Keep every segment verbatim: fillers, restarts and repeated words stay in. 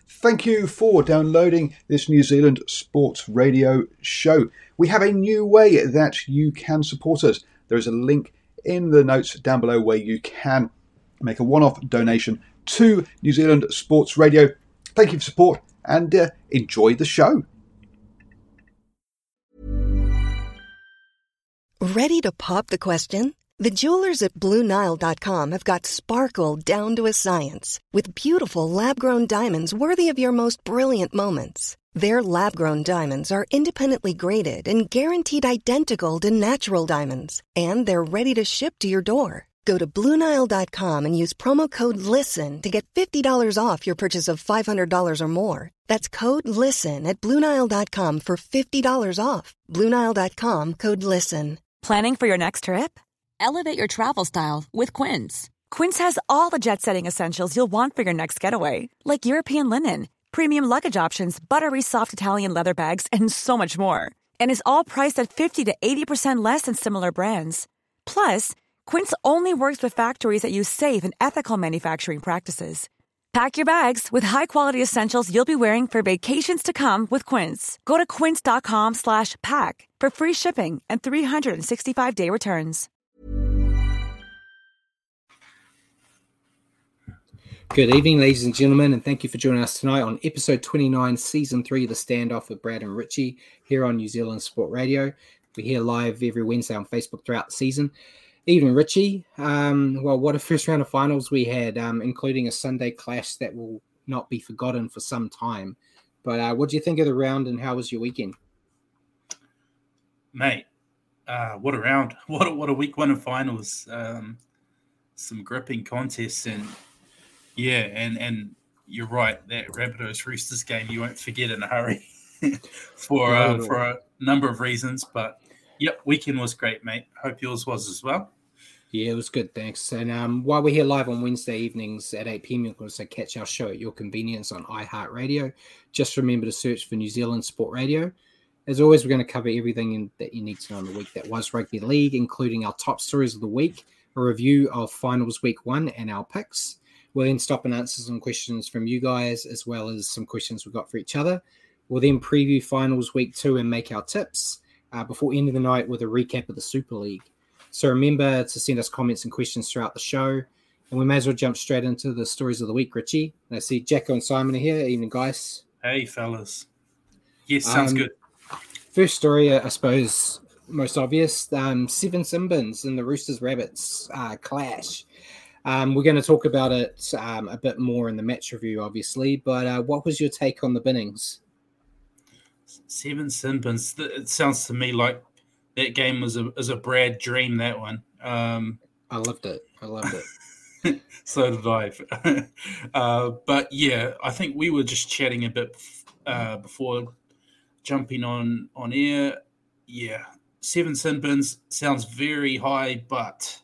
Thank you for downloading this New Zealand Sports Radio show. We have a new way that you can support us. There is a link in the notes down below where you can make a one-off donation to New Zealand Sports Radio. Thank you for support and uh, enjoy the show. Ready to pop the question? The jewelers at Blue Nile dot com have got sparkle down to a science with beautiful lab-grown diamonds worthy of your most brilliant moments. Their lab-grown diamonds are independently graded and guaranteed identical to natural diamonds, and they're ready to ship to your door. Go to Blue Nile dot com and use promo code LISTEN to get fifty dollars off your purchase of five hundred dollars or more. That's code LISTEN at Blue Nile dot com for fifty dollars off. Blue Nile dot com, code LISTEN. Planning for your next trip? Elevate your travel style with Quince. Quince has all the jet-setting essentials you'll want for your next getaway, like European linen, premium luggage options, buttery soft Italian leather bags, and so much more. And is all priced at fifty to eighty percent less than similar brands. Plus, Quince only works with factories that use safe and ethical manufacturing practices. Pack your bags with high-quality essentials you'll be wearing for vacations to come with Quince. Go to quince dot com slash pack for free shipping and three hundred sixty-five day returns. Good evening, ladies and gentlemen, and thank you for joining us tonight on episode twenty-nine, season three of The Standoff with Brad and Richie here on New Zealand Sport Radio. We're here live every Wednesday on Facebook throughout the season. Evening, Richie. Um, well, what a first round of finals we had, um, including a Sunday clash that will not be forgotten for some time. But uh, what do you think of the round, and how was your weekend? Mate, uh, what a round. What a, what a week one of finals. Um, some gripping contests, and yeah, and, and you're right, that Rabbitohs Roosters game you won't forget in a hurry for uh, for a number of reasons. But yep, weekend was great, mate. Hope yours was as well. Yeah, it was good, thanks. And um, while we're here live on Wednesday evenings at eight p.m, you can also catch our show at your convenience on iHeartRadio. Just remember to search for New Zealand Sport Radio. As always, we're going to cover everything in, that you need to know in the week that was rugby league, including our top stories of the week, a review of finals week one, and our picks. We'll then stop and answer some questions from you guys, as well as some questions we've got for each other. We'll then preview finals week two and make our tips uh, before ending the night with a recap of the Super League. So remember to send us comments and questions throughout the show. And we may as well jump straight into the stories of the week, Richie. And I see Jacko and Simon are here. Evening, guys. Hey, fellas. Yes, sounds um, good. First story, I suppose, most obvious. Um, Seven Simbins and the Roosters Rabbits uh, clash. Um, we're going to talk about it um, a bit more in the match review, obviously. But uh, what was your take on the binnings? Seven Simbins. It sounds to me like that game was a, was a Brad dream, that one. Um, I loved it. I loved it. So did I. uh, but, yeah, I think we were just chatting a bit uh, before jumping on, on air. Yeah, Seven Simbins sounds very high, but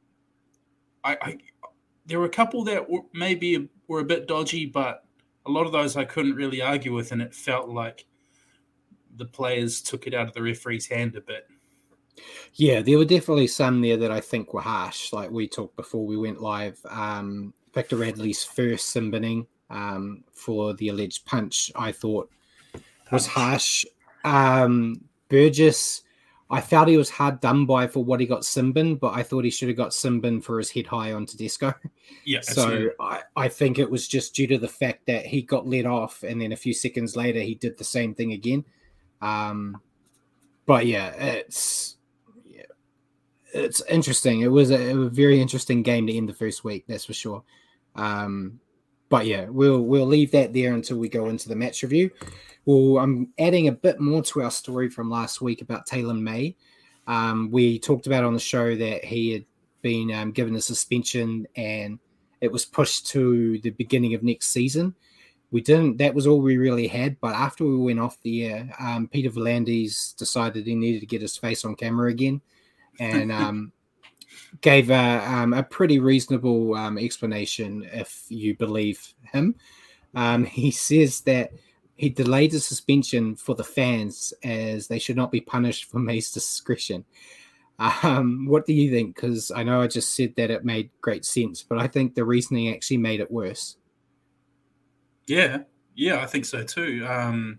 I, I there were a couple that were, maybe were a bit dodgy, but a lot of those I couldn't really argue with, and it felt like the players took it out of the referee's hand a bit. Yeah, there were definitely some there that I think were harsh. Like we talked before we went live, um, Victor Radley's first sin binning um, for the alleged punch, I thought was harsh. Um, Burgess, I felt he was hard done by for what he got sin bin, but I thought he should have got sin bin for his head high on Tedesco. Yeah, so I, I think it was just due to the fact that he got let off, and then a few seconds later he did the same thing again. Um, but yeah, it's yeah, it's interesting. It was a, a very interesting game to end the first week, that's for sure. Um, but yeah, we'll we'll leave that there until we go into the match review. Well, I'm adding a bit more to our story from last week about Taylor May. Um, we talked about on the show that he had been um, given a suspension and it was pushed to the beginning of next season. We didn't, that was all we really had. But after we went off the air, um, Peter V'landys decided he needed to get his face on camera again and um, gave a, um, a pretty reasonable um, explanation, if you believe him. Um, he says that he delayed the suspension for the fans as they should not be punished for May's discretion. Um, what do you think? Because I know I just said that it made great sense, but I think the reasoning actually made it worse. Yeah, Yeah, I think so too. Um,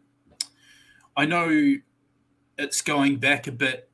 I know it's going back a bit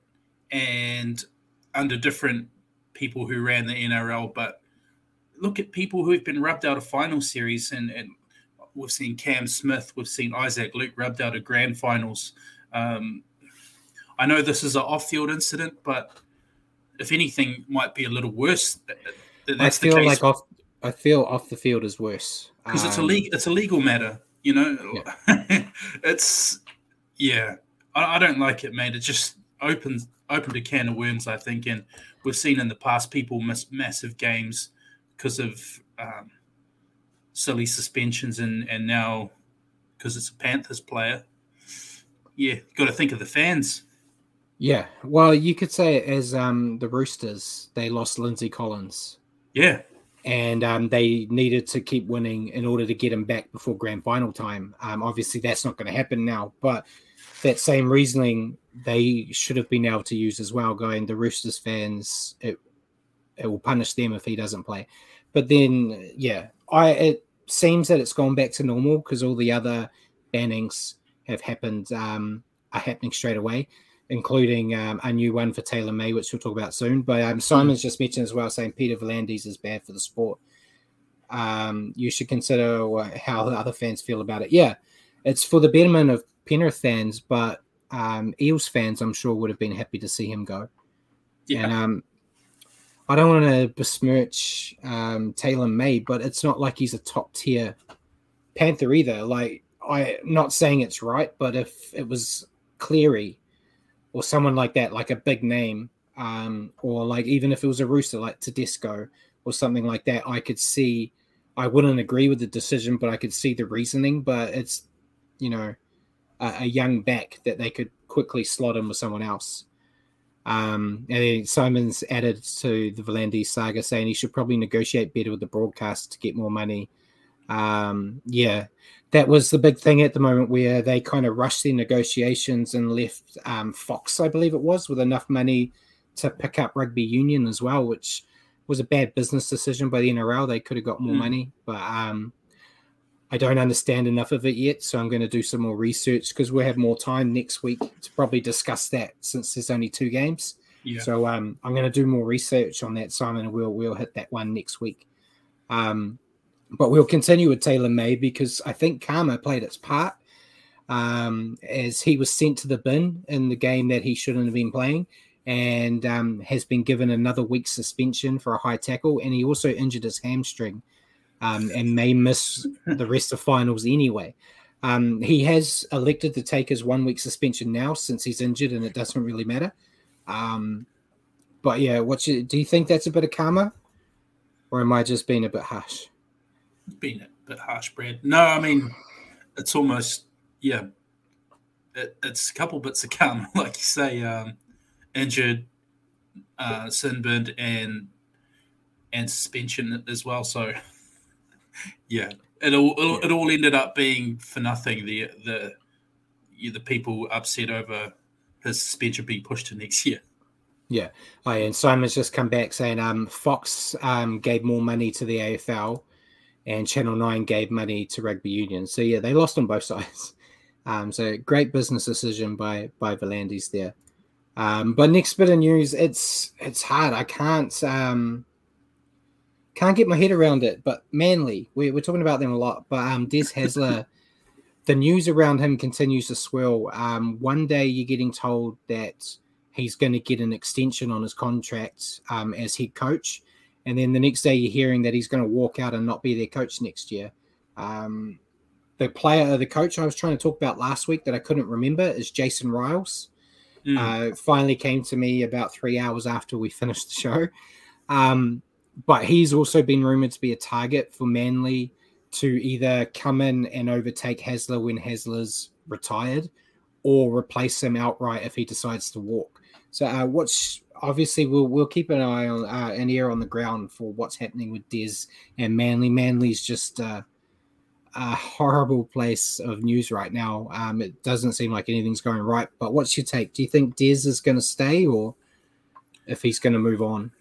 and under different people who ran the N R L, but look at people who've been rubbed out of final series, and, and we've seen Cam Smith, we've seen Isaac Luke rubbed out of grand finals. Um, I know this is an off-field incident, but if anything, might be a little worse. That's I feel the case. like off. I feel off the field is worse because um, it's a legal. It's a legal matter. You know, yeah. it's yeah. I, I don't like it, mate. It just opens opened a can of worms, I think, and we've seen in the past people miss massive games because of um, silly suspensions, and and now because it's a Panthers player. Yeah, got to think of the fans. Yeah, well, you could say it as um, the Roosters. They lost Lindsay Collins. Yeah. And um, they needed to keep winning in order to get him back before grand final time. Um, obviously, that's not going to happen now. But that same reasoning, they should have been able to use as well, going, the Roosters fans, it, it will punish them if he doesn't play. But then, yeah, I it seems that it's gone back to normal because all the other bannings have happened, um, are happening straight away, including um, a new one for Taylor May, which we'll talk about soon. But um, Simon's mm. just mentioned as well, saying Peter V'landys is bad for the sport. Um, you should consider how the other fans feel about it. Yeah, it's for the betterment of Penrith fans, but um, Eels fans, I'm sure, would have been happy to see him go. Yeah. And um, I don't want to besmirch um, Taylor May, but it's not like he's a top-tier Panther either. Like, I'm not saying it's right, but if it was Cleary, or someone like that, like a big name, um, or like even if it was a Rooster like Tedesco or something like that, I could see, I wouldn't agree with the decision, but I could see the reasoning. But it's, you know, a, a young back that they could quickly slot in with someone else. Um, and then Simon's added to the V'landys saga saying he should probably negotiate better with the broadcast to get more money. Um, yeah, that was the big thing at the moment where they kind of rushed their negotiations and left um, Fox, I believe it was, with enough money to pick up rugby union as well, which was a bad business decision by the N R L. They could have got more mm. money, but um, I don't understand enough of it yet. So I'm going to do some more research because we'll have more time next week to probably discuss that since there's only two games. Yeah. So um, I'm going to do more research on that, Simon, and we'll, we'll hit that one next week. Um, But we'll continue with Taylor May because I think karma played its part um, as he was sent to the bin in the game that he shouldn't have been playing and um, has been given another week's suspension for a high tackle. And he also injured his hamstring um, and may miss the rest of finals anyway. Um, he has elected to take his one week suspension now since he's injured and it doesn't really matter. Um, but yeah, what's your, do you think that's a bit of karma or am I just being a bit harsh? Being a bit harsh, Brad. No, I mean, it's almost, yeah, it, it's a couple bits of karma, like you say, um, injured, uh, sunburned, and and suspension as well. So, yeah, it all it, it all ended up being for nothing. The the the people upset over his suspension being pushed to next year. Yeah, oh, yeah. And Simon's just come back saying um, Fox um, gave more money to the A F L. And Channel nine gave money to rugby union. So, yeah, they lost on both sides. Um, so, great business decision by by V'landys there. Um, but next bit of news, it's it's hard. I can't um, can't get my head around it. But Manly, we, we're talking about them a lot. But um, Des Hasler, the news around him continues to swirl. Um, one day you're getting told that he's going to get an extension on his contract um, as head coach. And then the next day you're hearing that he's going to walk out and not be their coach next year. Um, the player, the coach I was trying to talk about last week that I couldn't remember is Jason Riles. Mm. Uh, finally came to me about three hours after we finished the show. Um, but he's also been rumored to be a target for Manly to either come in and overtake Hasler when Hasler's retired or replace him outright if he decides to walk. So uh, what's obviously we'll we'll keep an eye on uh, an ear on the ground for what's happening with Des and Manly. Manly's just uh, a horrible place of news right now. Um, it doesn't seem like anything's going right. But what's your take? Do you think Des is going to stay, or if he's going to move on?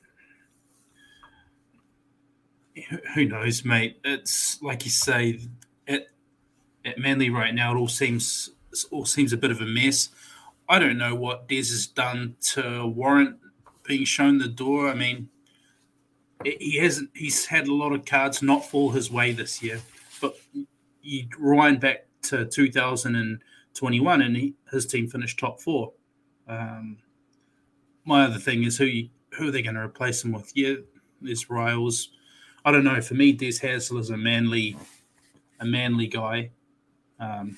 Who knows, mate? It's like you say, at at Manly right now, it all seems it all seems a bit of a mess. I don't know what Des has done to warrant being shown the door. I mean, he hasn't. He's had a lot of cards not fall his way this year. But you rewind back to two thousand twenty-one, and he, his team finished top four. Um, my other thing is who you, who are they going to replace him with? Yeah, there's Riles. I don't know. For me, Des Hasler is a manly, a manly guy. Um,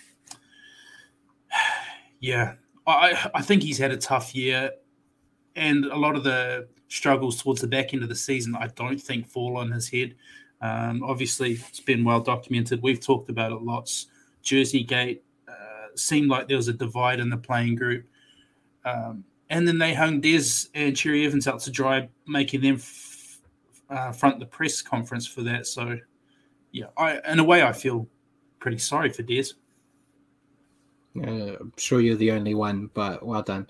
yeah. I, I think he's had a tough year, and a lot of the struggles towards the back end of the season, I don't think fall on his head. Um, obviously, it's been well documented. We've talked about it lots. Jersey Gate uh, seemed like there was a divide in the playing group. Um, and then they hung Des and Cherry Evans out to dry, making them f- uh, front the press conference for that. So, yeah, I, in a way, I feel pretty sorry for Des. Uh, I'm sure you're the only one, but well done.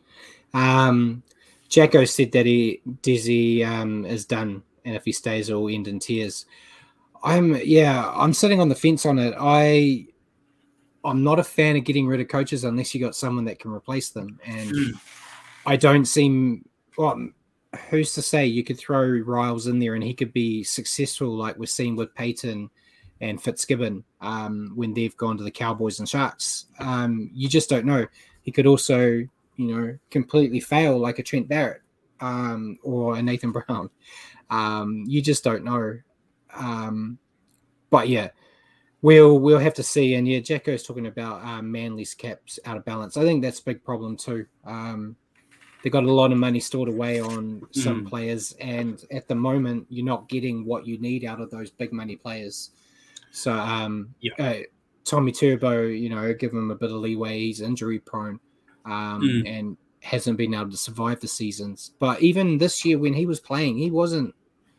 Um, Jacko said that he Desi um, is done, and if he stays, it will end in tears. I'm yeah, I'm sitting on the fence on it. I I'm not a fan of getting rid of coaches unless you got someone that can replace them, and mm. I don't seem. Well, who's to say you could throw Riles in there and he could be successful, like we're seeing with Peyton and Fitzgibbon um, when they've gone to the Cowboys and Sharks. Um, you just don't know. He could also, you know, completely fail like a Trent Barrett um, or a Nathan Brown. Um, you just don't know. Um, but yeah, we'll we'll have to see. And yeah, Jacko's talking about um, Manly's caps out of balance. I think that's a big problem too. Um, they got a lot of money stored away on some mm. players, and at the moment, you're not getting what you need out of those big money players. So, um, yeah. uh, Tommy Turbo, you know, give him a bit of leeway. He's injury prone um, mm. and hasn't been able to survive the seasons. But even this year, when he was playing, he wasn't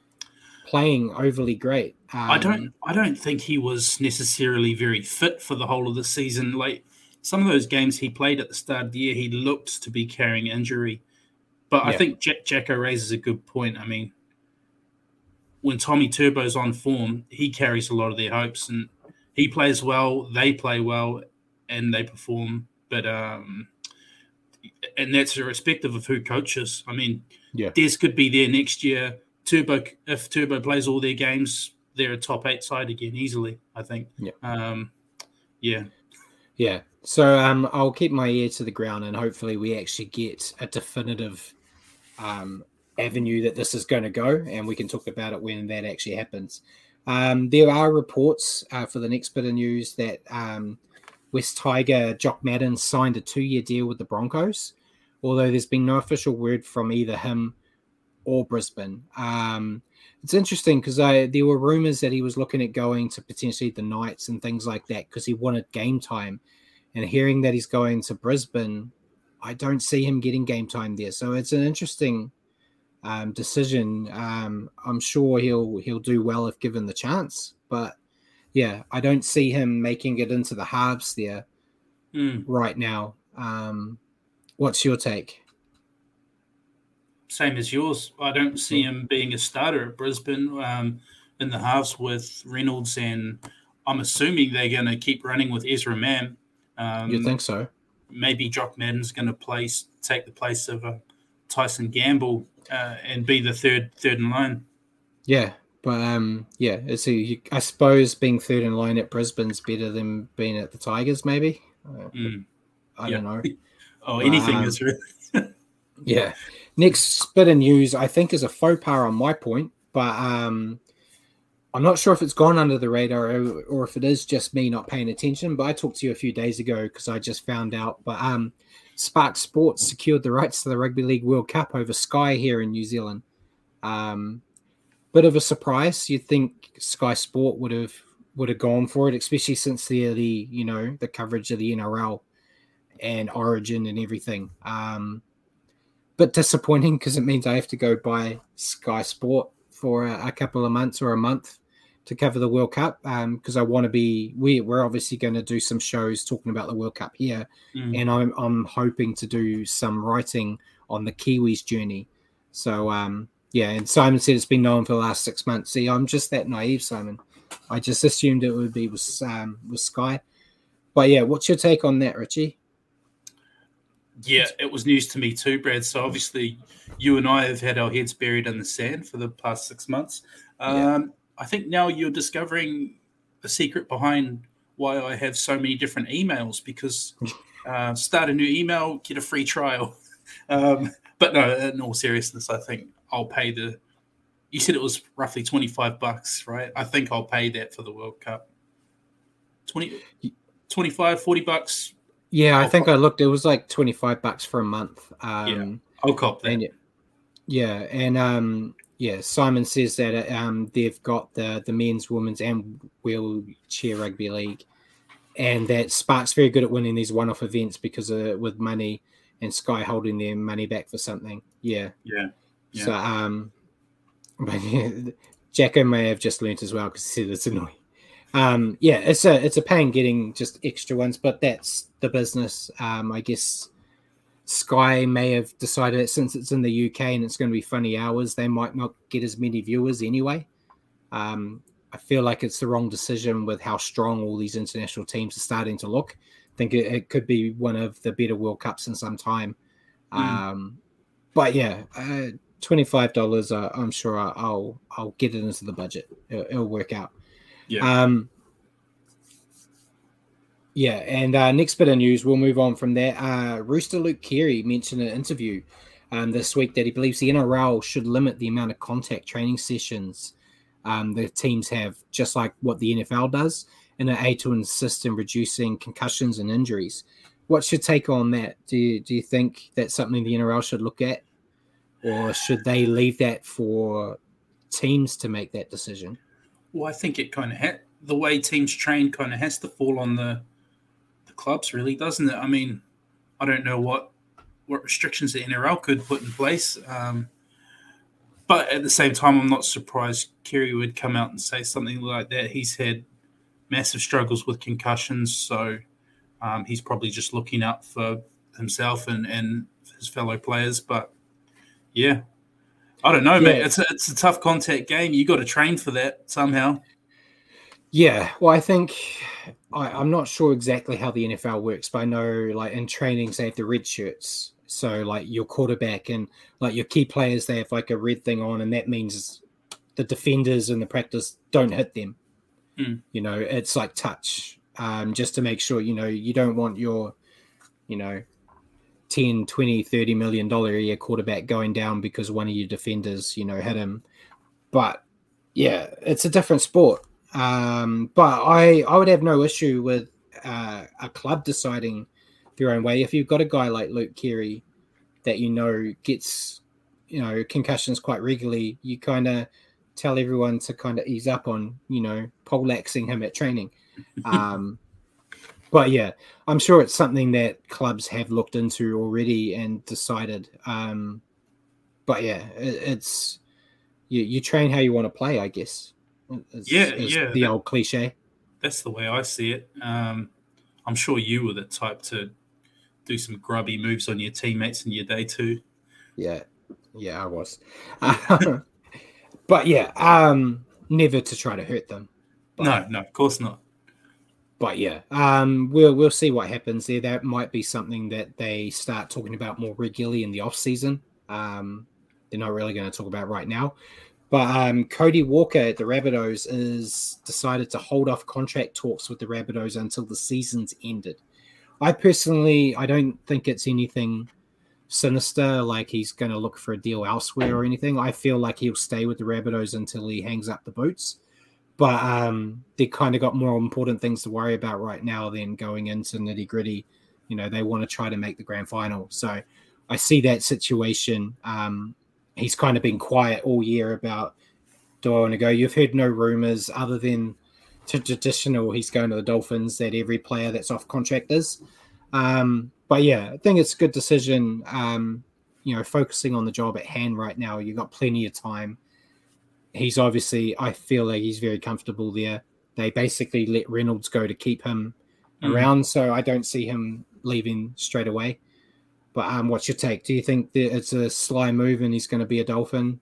playing overly great. Um, I don't, I don't think he was necessarily very fit for the whole of the season. Like some of those games he played at the start of the year, he looked to be carrying injury. But yeah. I think Jack Jacko raises a good point. I mean, when Tommy Turbo's on form, he carries a lot of their hopes, and he plays well, they play well, and they perform. But um, and that's irrespective of who coaches. I mean, yeah. Des could be there next year. Turbo, if Turbo plays all their games, they're a top eight side again easily. I think. Yeah. Um, yeah. Yeah. So um, I'll keep my ear to the ground, and hopefully we actually get a definitive Um, avenue that this is going to go, and we can talk about it when that actually happens. Um, there are reports uh, for the next bit of news that um, West Tiger Jock Madden signed a two-year deal with the Broncos, although there's been no official word from either him or Brisbane. Um, it's interesting because there were rumors that he was looking at going to potentially the Knights and things like that because he wanted game time, and hearing that he's going to Brisbane, I don't see him getting game time there. So it's an interesting Um, decision. Um, I'm sure he'll he'll do well if given the chance, but yeah, I don't see him making it into the halves there mm. right now. Um, what's your take? Same as yours. I don't see him being a starter at Brisbane um, in the halves with Reynolds, and I'm assuming they're going to keep running with Ezra Mam. Um, you think so? Maybe Jock Madden's going to place take the place of a Tyson Gamble uh, and be the third third in line. Yeah, but um, yeah, it's a, I suppose being third in line at Brisbane's better than being at the Tigers, maybe. Uh, mm. I yeah. don't know. oh, anything um, is really. Yeah. Next bit of news, I think, is a faux pas on my point, but um, I'm not sure if it's gone under the radar or, or if it is just me not paying attention. But I talked to you a few days ago because I just found out. But um. Spark Sports secured the rights to the Rugby League World Cup over Sky here in New Zealand. Um, bit of a surprise. You'd think Sky Sport would have would have gone for it, especially since the, the you know the coverage of the N R L and Origin and everything. Um, bit disappointing because it means I have to go buy Sky Sport for a, a couple of months or a month to cover the World Cup because um, I want to be we, we're obviously going to do some shows talking about the World Cup here mm. and I'm I'm hoping to do some writing on the Kiwis journey. So um yeah, and Simon said it's been known for the last six months. See, I'm just that naive, Simon. I just assumed it would be with um with Sky. but yeah, what's your take on that, Richie? Yeah, it was news to me too, Brad. So obviously, you and I have had our heads buried in the sand for the past six months. Um, yeah. I think now you're discovering the secret behind why I have so many different emails, because uh, start a new email, get a free trial. Um, but no, in all seriousness, I think I'll pay the. You said it was roughly twenty-five bucks, right? I think I'll pay that for the World Cup. twenty, twenty-five, forty bucks. Yeah, I I'll think cop. I looked. It was like twenty-five bucks for a month. Um, yeah, I'll cop that. And yeah, and um, yeah, Simon says that um, they've got the the men's, women's, and wheelchair rugby league, and that Spark's very good at winning these one-off events because of with money and Sky holding their money back for something. Yeah, yeah. yeah. So um, but yeah, Jacko may have just learnt as well because he said it's annoying. Um, yeah, it's a it's a pain getting just extra ones, but that's the business. Um, I guess Sky may have decided that since it's in the U K and it's going to be funny hours, they might not get as many viewers anyway. Um, I feel like it's the wrong decision with how strong all these international teams are starting to look. I think it, it could be one of the better World Cups in some time. Mm. Um, but yeah, uh, twenty-five dollars. Uh, I'm sure I'll I'll get it into the budget. It'll, it'll work out. Yeah. Um, yeah, and uh, next bit of news, we'll move on from there. Uh, Rooster Luke Keary mentioned in an interview um, this week that he believes the N R L should limit the amount of contact training sessions um, the teams have, just like what the N F L does, in an aid to assist in reducing concussions and injuries. What's your take on that? Do you, do you think that's something the N R L should look at, or should they leave that for teams to make that decision? Well, I think it kind of ha- the way teams train kind of has to fall on the the clubs, really, doesn't it? I mean, I don't know what what restrictions the N R L could put in place, um, but at the same time, I'm not surprised Keary would come out and say something like that. He's had massive struggles with concussions, so um, he's probably just looking out for himself and, and his fellow players. But yeah. I don't know, yeah. mate. It's a, it's a tough contact game. You got to train for that somehow. Yeah, well, I think I, I'm not sure exactly how the N F L works, but I know, like in training, they have the red shirts. So, like your quarterback and like your key players, they have like a red thing on, and that means the defenders in the practice don't hit them. Mm. You know, it's like touch, um, just to make sure. You know, you don't want your, you know. ten, twenty, thirty million dollars a year quarterback going down because one of your defenders, you know, hit him. But yeah, it's a different sport. Um, but I, I would have no issue with uh, a club deciding their own way. If you've got a guy like Luke Keary that you know gets, you know, concussions quite regularly, you kind of tell everyone to kind of ease up on, you know, poleaxing him at training. Um, But yeah, I'm sure it's something that clubs have looked into already and decided. Um, but yeah, it, it's you, you train how you want to play, I guess. It's, yeah, it's yeah. The that, old cliche. That's the way I see it. Um, I'm sure you were the type to do some grubby moves on your teammates in your day too. Yeah, yeah, I was. But yeah, um, never to try to hurt them. But, no, no, of course not. But yeah, um, we'll we'll see what happens there. That might be something that they start talking about more regularly in the off season. Um, they're not really going to talk about right now. But um, Cody Walker at the Rabbitohs is decided to hold off contract talks with the Rabbitohs until the season's ended. I personally, I don't think it's anything sinister, like he's going to look for a deal elsewhere or anything. I feel like he'll stay with the Rabbitohs until he hangs up the boots. But um, they kind of got more important things to worry about right now than going into nitty gritty. You know, they want to try to make the grand final. So I see that situation. Um, he's kind of been quiet all year about, do I want to go? You've heard no rumors other than to traditional, he's going to the Dolphins, that every player that's off contract is. Um, but yeah, I think it's a good decision. Um, you know, focusing on the job at hand right now, you've got plenty of time. He's obviously, I feel like he's very comfortable there. They basically let Reynolds go to keep him mm. around, so I don't see him leaving straight away. But um, what's your take? Do you think that it's a sly move and he's going to be a Dolphin?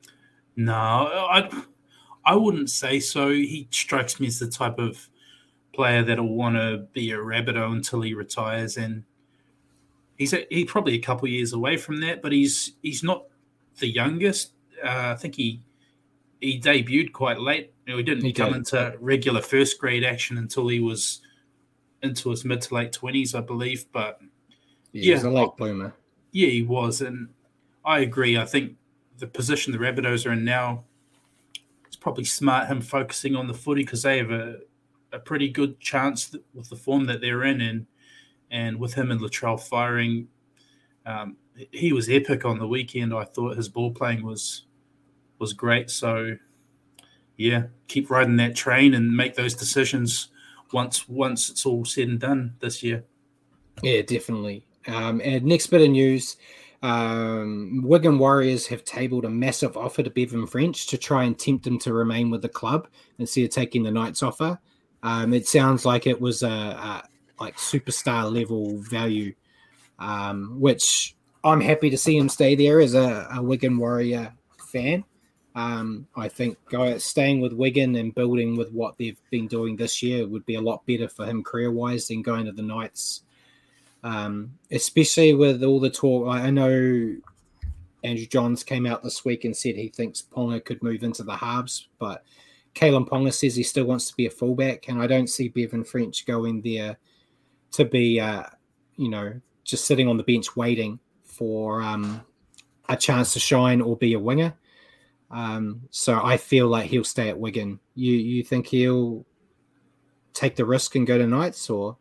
No, I, I wouldn't say so. He strikes me as the type of player that'll want to be a Rabbitoh until he retires, and he's a, he's probably a couple of years away from that. But he's he's not the youngest. Uh, I think he he debuted quite late. You know, he didn't He come did. into regular first grade action until he was into his mid to late twenties, I believe. But Yeah, he's Yeah. a late bloomer. yeah, he was, and I agree. I think the position the Rabbitohs are in now, it's probably smart him focusing on the footy because they have a, a pretty good chance that, with the form that they're in, and and with him and Latrell firing, um, he was epic on the weekend. I thought his ball playing was was great. So yeah, keep riding that train and make those decisions once once it's all said and done this year. Yeah, definitely. Um, and next bit of news, um, Wigan Warriors have tabled a massive offer to Bevan French to try and tempt him to remain with the club instead of taking the Knights offer. Um, it sounds like it was a, a like superstar level value, um, which I'm happy to see him stay there as a, a Wigan Warrior fan. Um, I think go, staying with Wigan and building with what they've been doing this year would be a lot better for him career-wise than going to the Knights. Um, especially with all the talk. I know Andrew Johns came out this week and said he thinks Ponga could move into the halves, but Kalen Ponga says he still wants to be a fullback, and I don't see Bevan French going there to be, uh, you know, just sitting on the bench waiting for um, a chance to shine or be a winger. Um, so I feel like he'll stay at Wigan. You you think he'll take the risk and go to Knights, or?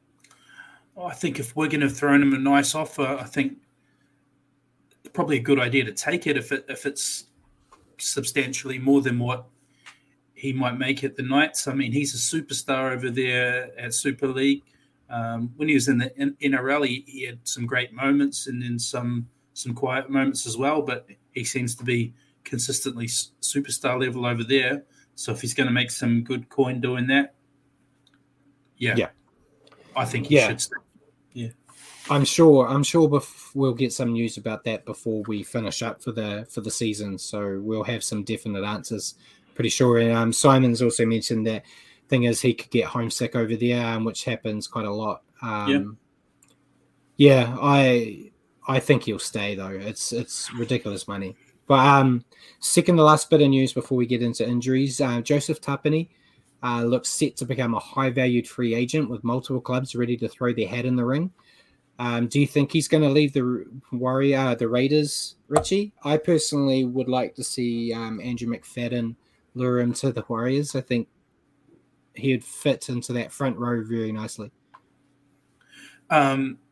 I think if Wigan have thrown him a nice offer, I think it's probably a good idea to take it if it if it's substantially more than what he might make at the Knights. I mean, he's a superstar over there at Super League. Um, when he was in the N R L, he, he had some great moments and then some some quiet moments as well. But he seems to be consistently superstar level over there. So if he's going to make some good coin doing that, yeah, Yeah. I think he Yeah. should stay. I'm sure. I'm sure. Bef- we'll get some news about that before we finish up for the for the season. So we'll have some definite answers. Pretty sure. And um, Simon's also mentioned that thing is he could get homesick over there, um, which happens quite a lot. Um, yeah. yeah, I I think he'll stay though. It's it's ridiculous money. But um, second to last bit of news before we get into injuries, uh, Joseph Tapine uh, looks set to become a high valued free agent with multiple clubs ready to throw their hat in the ring. Um, do you think he's going to leave the Warrior, the Raiders, Richie? I personally would like to see um, Andrew McFadden lure him to the Warriors. I think he'd fit into that front row very nicely. Um,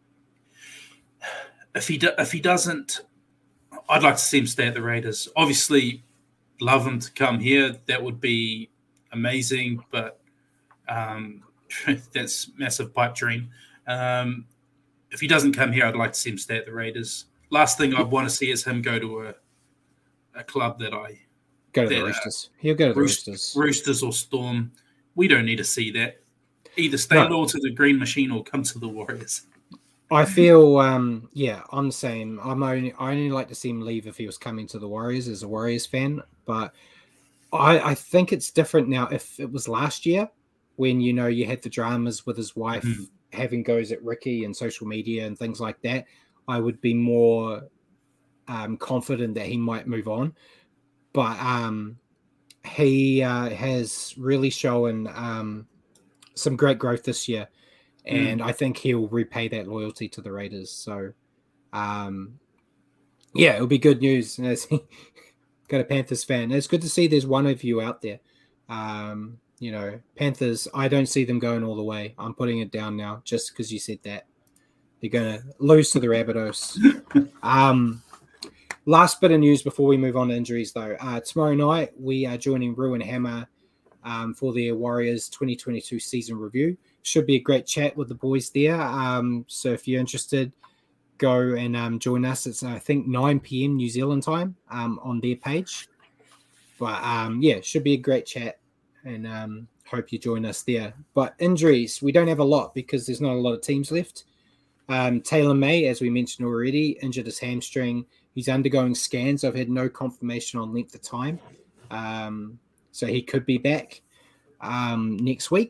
if he do, if he doesn't, I'd like to see him stay at the Raiders. Obviously, love him to come here. That would be amazing, but um, that's massive pipe dream. Um, if he doesn't come here, I'd like to see him stay at the Raiders. Last thing I want to see is him go to a a club that I Go to the that, uh, Roosters. He'll go to the Roosters, Roosters. Roosters or Storm. We don't need to see that. Either stay No. loyal to the Green Machine or come to the Warriors. I feel, um, yeah, I'm the same. I'm only, I only like to see him leave if he was coming to the Warriors as a Warriors fan. But I, I think it's different now. If it was last year when, you know, you had the dramas with his wife Mhm. having goes at Ricky and social media and things like that, I would be more um, confident that he might move on. But um, he uh, has really shown um, some great growth this year. And mm. I think he'll repay that loyalty to the Raiders. So, um, yeah, it'll be good news. Got a Panthers fan. It's good to see there's one of you out there. Um, you know, Panthers, I don't see them going all the way. I'm putting it down now just because you said that. They're going to lose to the Rabbitohs. um, last bit of news before we move on to injuries, though. Uh, tomorrow night, we are joining Ruin Hammer um, for their Warriors twenty twenty-two season review. Should be a great chat with the boys there. Um, so if you're interested, go and um, join us. It's, I think, nine p.m. New Zealand time um, on their page. But, um, yeah, should be a great chat. And um, hope you join us there. But injuries, we don't have a lot because there's not a lot of teams left. Um, Taylor May, as we mentioned already, injured his hamstring. He's undergoing scans. I've had no confirmation on length of time. Um, so he could be back um, next week.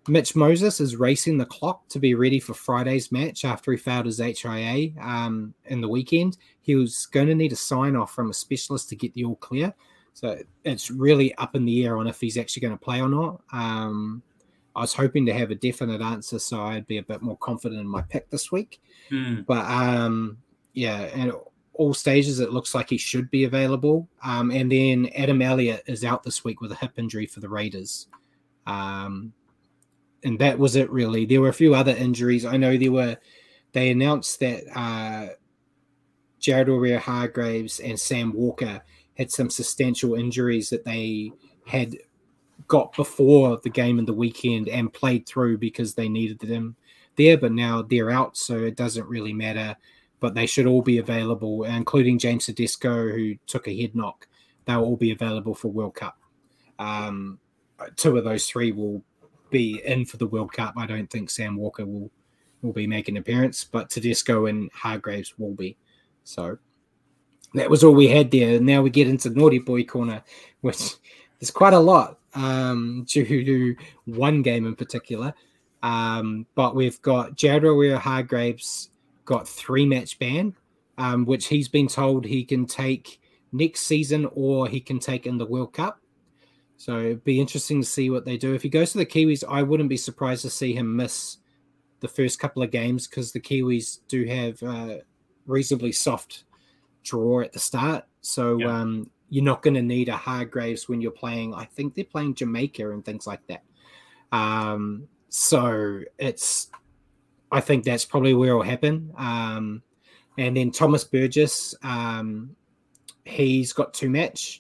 Mitch Moses is racing the clock to be ready for Friday's match after he failed his H I A um, in the weekend. He was going to need a sign-off from a specialist to get the all clear. So it's really up in the air on if he's actually going to play or not. Um, I was hoping to have a definite answer, so I'd be a bit more confident in my pick this week. Mm. But, um, yeah, and all stages, it looks like he should be available. Um, and then Adam Elliott is out this week with a hip injury for the Raiders. Um And that was it, really. There were a few other injuries. I know there were, they announced that uh, Jared Waerea-Hargreaves and Sam Walker had some substantial injuries that they had got before the game in the weekend and played through because they needed them there, but now they're out, so it doesn't really matter. But they should all be available, including James Tedesco, who took a head knock. They'll all be available for World Cup. Um, two of those three will be in for the World Cup. I don't think Sam Walker will will be making an appearance, but Tedesco and Hargreaves will be. So that was all we had there. Now we get into Naughty Boy Corner, which there's quite a lot um, due to one game in particular. Um, but we've got Jared Waerea-Hargreaves got three match ban, um, which he's been told he can take next season or he can take in the World Cup. So it'd be interesting to see what they do. If he goes to the Kiwis, I wouldn't be surprised to see him miss the first couple of games because the Kiwis do have a reasonably soft draw at the start. So yeah. um, you're not going to need a Hargreaves when you're playing. I think they're playing Jamaica and things like that. Um, so it's, I think that's probably where it'll happen. Um, and then Thomas Burgess, um, he's got two match.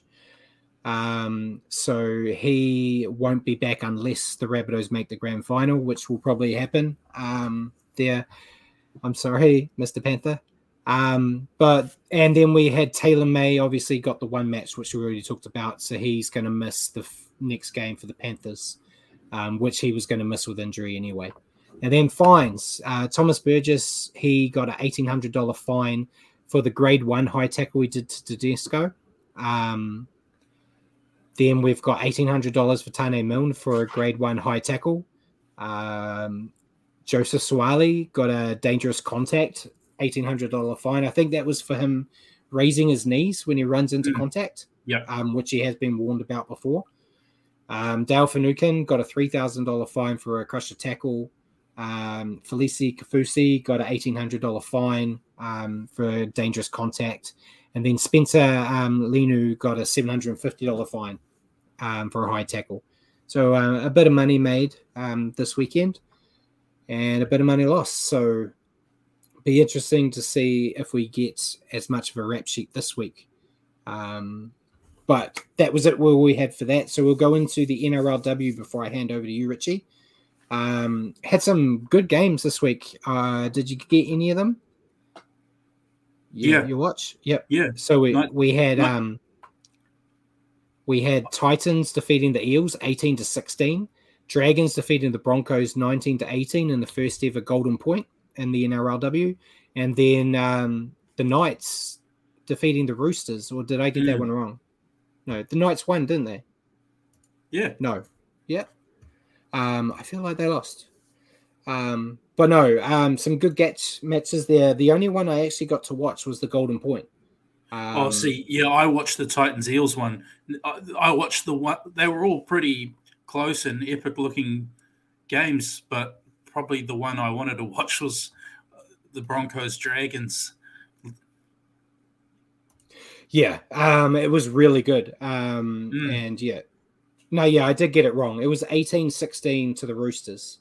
Um, so he won't be back unless the Rabbitohs make the grand final, which will probably happen. Um, there, I'm sorry, Mister Panther. Um, but and then we had Taylor May, obviously got the one match which we already talked about, so he's going to miss the f- next game for the Panthers, um, which he was going to miss with injury anyway. And then fines. Uh, Thomas Burgess, he got an eighteen hundred dollars fine for the grade one high tackle he did to Tedesco. Um, Then we've got eighteen hundred dollars for Tane Milne for a grade one high tackle. Um, Joseph Suaalii got a dangerous contact, eighteen hundred dollars fine. I think that was for him raising his knees when he runs into mm. contact, yeah, um, which he has been warned about before. Um, Dale Finucane got a three thousand dollars fine for a crusher tackle. Um, Felici Kafusi got an eighteen hundred dollars fine um, for dangerous contact. And then Spencer um, Lenu got a seven hundred fifty dollars fine um, for a high tackle. So uh, a bit of money made um, this weekend and a bit of money lost. So be interesting to see if we get as much of a rap sheet this week. Um, but that was it what we had for that. So we'll go into the N R L W before I hand over to you, Richie. Um, had some good games this week. Uh, did you get any of them? You, yeah, you watch. Yep. Yeah. So we Not, we had not, um we had Titans defeating the Eels eighteen to sixteen, Dragons defeating the Broncos nineteen to eighteen in the first ever Golden Point in the N R L W, and then um, the Knights defeating the Roosters. Or did I get mm. that one wrong? No, the Knights won, didn't they? Yeah. No. Yeah. Um, I feel like they lost. Um, but no, um, some good gets matches there. The only one I actually got to watch was the Golden Point. Um, oh, see, yeah, I watched the Titans Eels one. I, I watched the one. They were all pretty close and epic looking games, but probably the one I wanted to watch was the Broncos Dragons. Yeah, um, it was really good. Um, mm. And yeah, no, yeah, I did get it wrong. It was eighteen sixteen to the Roosters.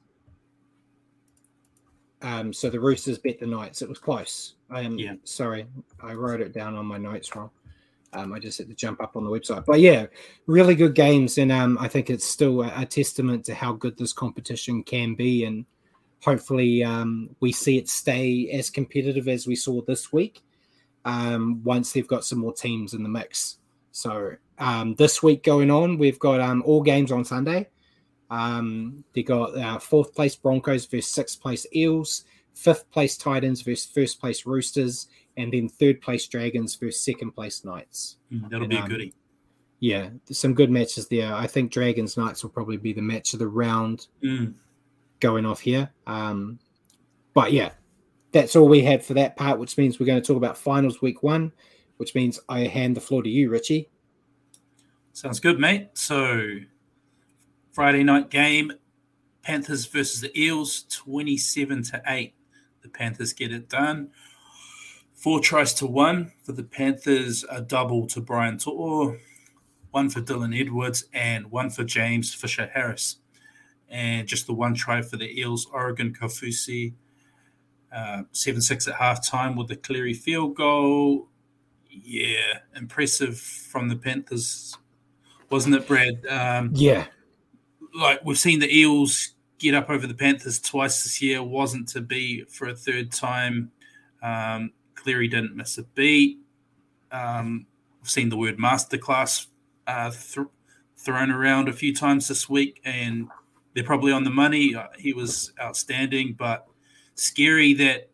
Um, so the Roosters beat the Knights. It was close. I am yeah. sorry, I wrote it down on my notes wrong. Um, I just had to jump up on the website. But yeah, really good games, and um, I think it's still a, a testament to how good this competition can be, and hopefully um, we see it stay as competitive as we saw this week. Um, once they've got some more teams in the mix. So um, this week going on, we've got um, all games on Sunday. Um, they got uh, fourth place Broncos versus sixth place Eels, fifth place Titans versus first place Roosters, and then third place Dragons versus second place Knights. Mm, that'll and, be a um, goodie. Yeah, some good matches there. I think Dragons Knights will probably be the match of the round. Mm. going off here. Um, but yeah, that's all we had for that part, which means we're going to talk about finals week one, which means I hand the floor to you, Richie. Sounds good, mate. So Friday night game, Panthers versus the Eels, twenty-seven to eight. The Panthers get it done. Four tries to one for the Panthers, a double to Brian To'o, one for Dylan Edwards, and one for James Fisher-Harris. And just the one try for the Eels, Oregon Kaufusi, uh, seven six at halftime with the Cleary field goal. Yeah, impressive from the Panthers, wasn't it, Brad? Um, yeah. Like, we've seen the Eels get up over the Panthers twice this year, wasn't to be for a third time. Um, Cleary didn't miss a beat. Um, we've seen the word masterclass uh, th- thrown around a few times this week, and they're probably on the money. Uh, he was outstanding, but scary that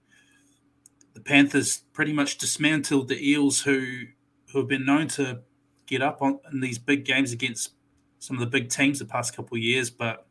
the Panthers pretty much dismantled the Eels, who who have been known to get up on in these big games against some of the big teams the past couple of years. But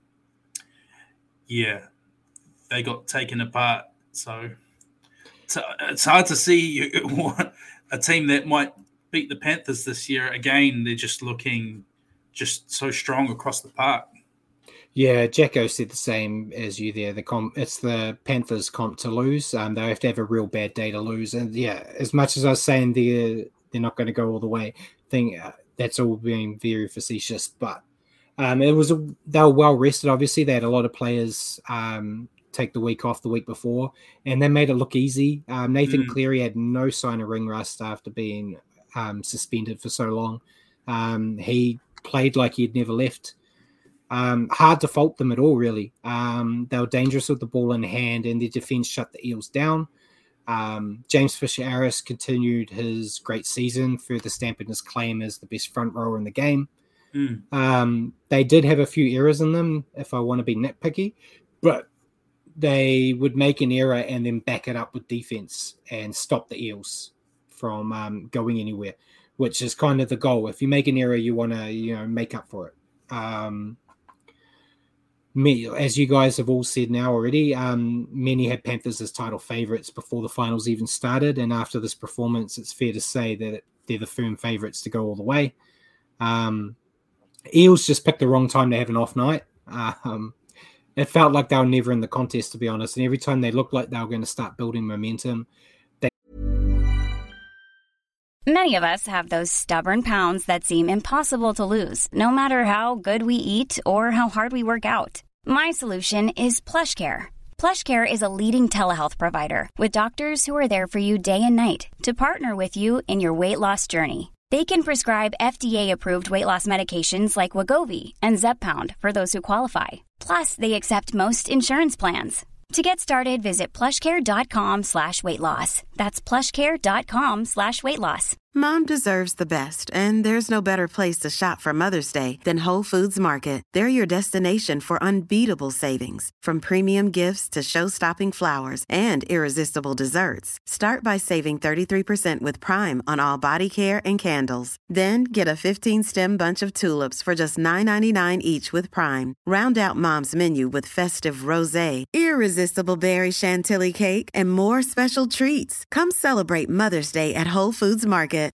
yeah, they got taken apart. So it's, it's hard to see a team that might beat the Panthers this year. Again, they're just looking just so strong across the park. Yeah, Jacko said the same as you there. The comp, it's the Panthers' comp to lose. Um, they have to have a real bad day to lose. And yeah, as much as I was saying they're, they're not going to go all the way, I think uh, that's all being very facetious. But um, it was a, they were well rested. Obviously, they had a lot of players um, take the week off the week before, and they made it look easy. Um, Nathan mm. Cleary had no sign of ring rust after being um, suspended for so long. Um, he played like he'd never left. Um, hard to fault them at all, really. Um, they were dangerous with the ball in hand, and their defense shut the Eels down. Um, James Fisher-Harris continued his great season, further stamping his claim as the best front rower in the game. Mm. Um, they did have a few errors in them, if I want to be nitpicky, but they would make an error and then back it up with defense and stop the Eels from um, going anywhere, which is kind of the goal. If you make an error, you want to, you know, make up for it. Um, Me, as you guys have all said now already, um, many had Panthers as title favourites before the finals even started, and after this performance, it's fair to say that they're the firm favourites to go all the way. Um, Eels just picked the wrong time to have an off night. Um, it felt like they were never in the contest, to be honest, and every time they looked like they were going to start building momentum, they... Many of us have those stubborn pounds that seem impossible to lose, no matter how good we eat or how hard we work out. My solution is PlushCare. PlushCare is a leading telehealth provider with doctors who are there for you day and night to partner with you in your weight loss journey. They can prescribe F D A-approved weight loss medications like Wegovy and Zepbound for those who qualify. Plus, they accept most insurance plans. To get started, visit plushcare.com slash weight loss. That's plushcare.com slash weight loss. Mom deserves the best, and there's no better place to shop for Mother's Day than Whole Foods Market. They're your destination for unbeatable savings, from premium gifts to show-stopping flowers and irresistible desserts. Start by saving thirty-three percent with Prime on all body care and candles. Then get a fifteen-stem bunch of tulips for just nine ninety-nine each with Prime. Round out Mom's menu with festive rosé, irresistible berry chantilly cake, and more special treats. Come celebrate Mother's Day at Whole Foods Market.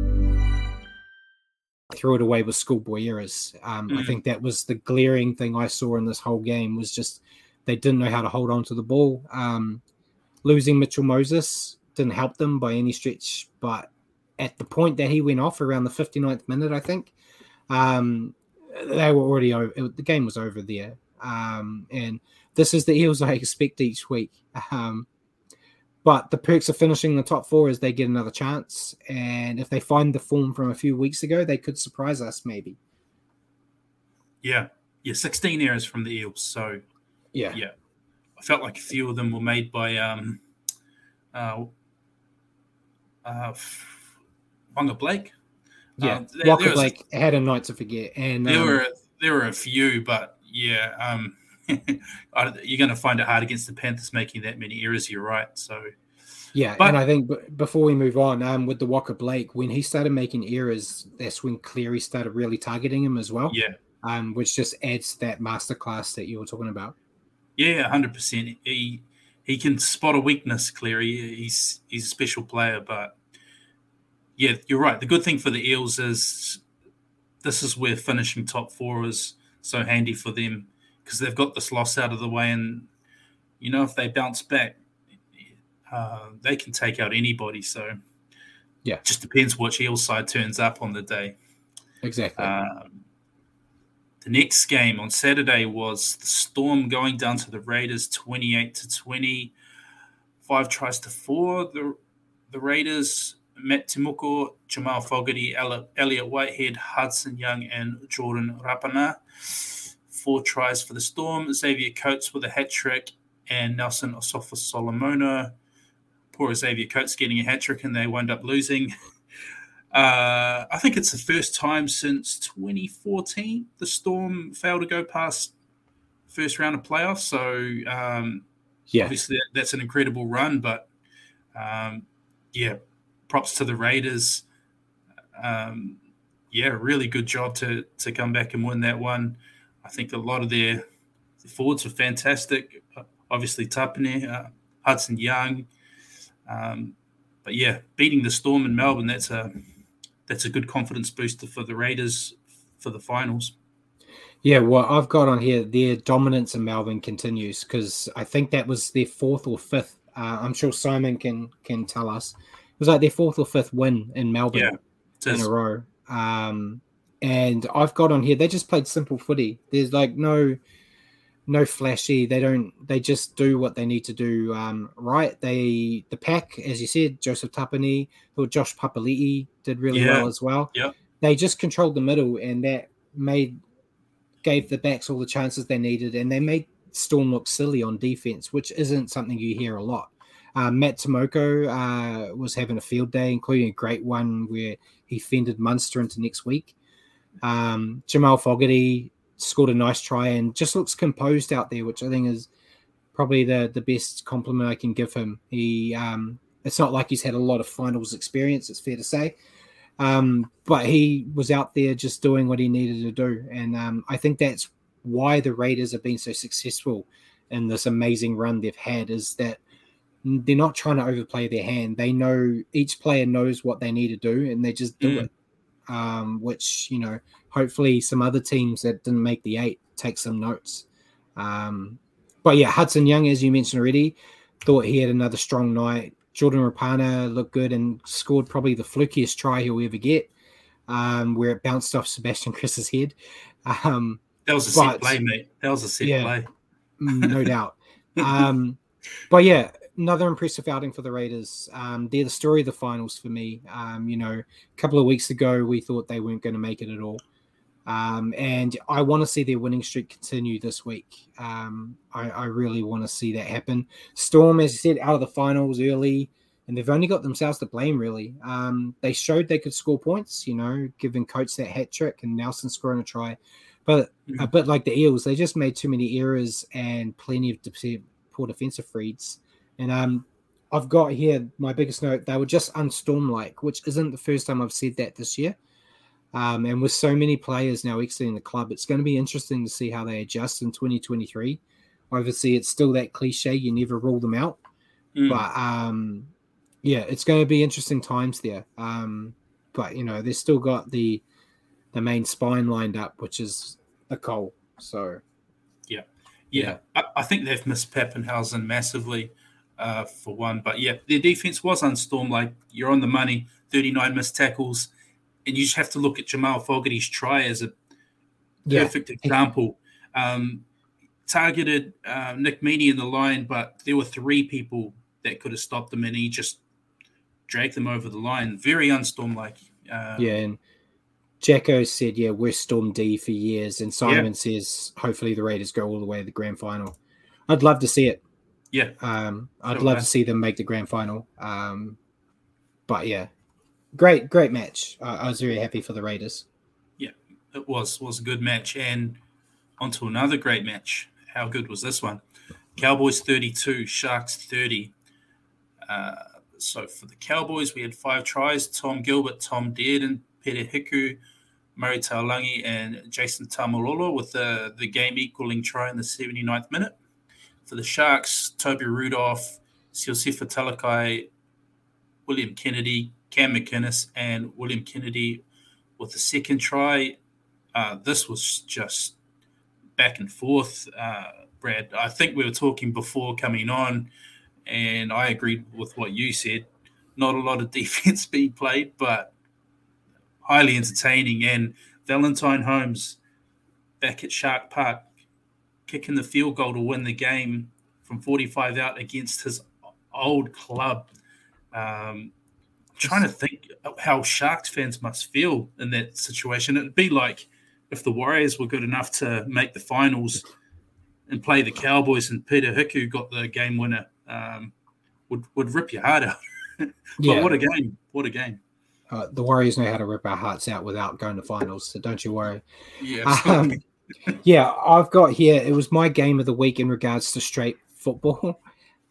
Threw it away with schoolboy errors. Um, mm. I think that was the glaring thing I saw in this whole game, was just they didn't know how to hold on to the ball. Um, losing Mitchell Moses didn't help them by any stretch, but at the point that he went off around the fifty-ninth minute, I think, um, they were already over. It, the game was over there. Um, and this is the Eels I expect each week. Um, But the perks of finishing in the top four is they get another chance. And if they find the form from a few weeks ago, they could surprise us maybe. Yeah. Yeah, sixteen errors from the Eels. So, yeah. Yeah. I felt like a few of them were made by um, uh, uh, Wonga Blake. Yeah, uh, there, Walker there was, Blake had a night to forget. And there, um, were, there were a few, but yeah, um, you're going to find it hard against the Panthers making that many errors. You're right. So, yeah, but, and I think b- before we move on, um, with the Walker Blake, when he started making errors, that's when Cleary started really targeting him as well. Yeah, um, which just adds to that masterclass that you were talking about. Yeah, one hundred percent. He he can spot a weakness, clearly. He's he's a special player, but yeah, you're right. The good thing for the Eels is this is where finishing top four is so handy for them because they've got this loss out of the way, and you know if they bounce back, uh, they can take out anybody. So yeah, it just depends which Eels side turns up on the day. Exactly. Um, the next game on Saturday was the Storm going down to the Raiders, twenty-eight to twenty, five tries to four. The the Raiders. Matt Timuko, Jamal Fogarty, Elliot Whitehead, Hudson Young, and Jordan Rapana. Four tries for the Storm. Xavier Coates with a hat-trick, and Nelson Osofa-Solomona. Poor Xavier Coates getting a hat-trick, and they wound up losing. Uh, I think it's the first time since twenty fourteen the Storm failed to go past first round of playoffs. So, um, yeah. obviously that, that's an incredible run, but, um, yeah, props to the Raiders. Um, yeah, really good job to to come back and win that one. I think a lot of their forwards were fantastic. Obviously, Tapine, uh, Hudson Young. Um, but yeah, beating the Storm in Melbourne, that's a that's a good confidence booster for the Raiders for the finals. Yeah, well, I've got on here their dominance in Melbourne continues because I think that was their fourth or fifth. Uh, I'm sure Simon can can tell us. It was like their fourth or fifth win in Melbourne yeah, in a row. Um, and I've got on here, they just played simple footy. There's like no no flashy. They don't, they just do what they need to do um, right. They, the pack, as you said, Joseph Tapine, thought Josh Papali'i did really yeah. well as well. Yeah. They just controlled the middle and that made, gave the backs all the chances they needed. And they made Storm look silly on defense, which isn't something you hear a lot. Uh, Matt Timoko uh, was having a field day, including a great one where he fended Munster into next week. Um, Jamal Fogarty scored a nice try and just looks composed out there, which I think is probably the, the best compliment I can give him. He um, it's not like he's had a lot of finals experience, it's fair to say. Um, but he was out there just doing what he needed to do. And um, I think that's why the Raiders have been so successful in this amazing run they've had, is that they're not trying to overplay their hand. They know each player knows what they need to do and they just do mm. it. Um, which, you know, hopefully some other teams that didn't make the eight take some notes. Um, but yeah, Hudson Young, as you mentioned already, thought he had another strong night. Jordan Rapana looked good and scored probably the flukiest try he'll ever get, um, where it bounced off Sebastian Chris's head. Um, that was a but, set play, mate. That was a set yeah, play. No doubt. Um, but yeah, another impressive outing for the Raiders. Um, they're the story of the finals for me. Um, you know, a couple of weeks ago, we thought they weren't going to make it at all. Um, and I want to see their winning streak continue this week. Um, I, I really want to see that happen. Storm, as you said, out of the finals early, and they've only got themselves to blame, really. Um, they showed they could score points, you know, giving Coates that hat trick and Nelson scoring a try. But mm-hmm. a bit like the Eels, they just made too many errors and plenty of de- poor defensive reads. And um, I've got here my biggest note, they were just unstorm-like, which isn't the first time I've said that this year. Um, and with so many players now exiting the club, it's going to be interesting to see how they adjust in twenty twenty-three. Obviously, it's still that cliche, you never rule them out. Mm. But, um, yeah, it's going to be interesting times there. Um, but, you know, they've still got the the main spine lined up, which is the Cole. So, yeah. Yeah, yeah. I, I think they've missed Pappenhausen massively. Uh, for one, but yeah, their defense was unstorm. Like, you're on the money, thirty-nine missed tackles, and you just have to look at Jamal Fogarty's try as a perfect yeah. example. Um, targeted uh, Nick Meaney in the line, but there were three people that could have stopped him, and he just dragged them over the line. Very unstorm-like. Um, yeah, and Jacko said, yeah, we're Storm D for years, and Simon yeah. says, hopefully the Raiders go all the way to the grand final. I'd love to see it. Yeah, um, I'd sure, love man. to see them make the grand final. Um, but yeah, great, great match. Uh, I was very happy for the Raiders. Yeah, it was was a good match, and on to another great match. How good was this one? Cowboys thirty-two, Sharks thirty. Uh, so for the Cowboys, we had five tries: Tom Gilbert, Tom Dearden, Pere Hiku, Murray Taulagi, and Jason Tamalolo with the the game equaling try in the seventy-ninth minute. For the Sharks, Toby Rudolph, Siosifa Talakai, William Kennedy, Cam McInnes, and William Kennedy with the second try. Uh, this was just back and forth, uh, Brad. I think we were talking before coming on, and I agreed with what you said. Not a lot of defense being played, but highly entertaining. And Valentine Holmes back at Shark Park, kicking the field goal to win the game from forty-five out against his old club. Um, trying to think how Sharks fans must feel in that situation. It'd be like if the Warriors were good enough to make the finals and play the Cowboys and Peter Hiku got the game winner. Um, would would rip your heart out. But yeah. what a game. What a game. Uh, the Warriors know how to rip our hearts out without going to finals, so don't you worry. Yeah, um, yeah, I've got here, it was my game of the week in regards to straight football.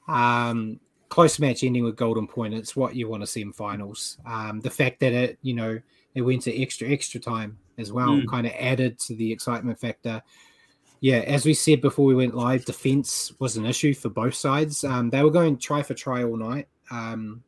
Um, close match ending with golden point. It's what you want to see in finals. Um, the fact that it, you know, it went to extra, extra time as well, mm. kind of added to the excitement factor. Yeah, as we said before we went live, defense was an issue for both sides. Um, they were going try for try all night. Um,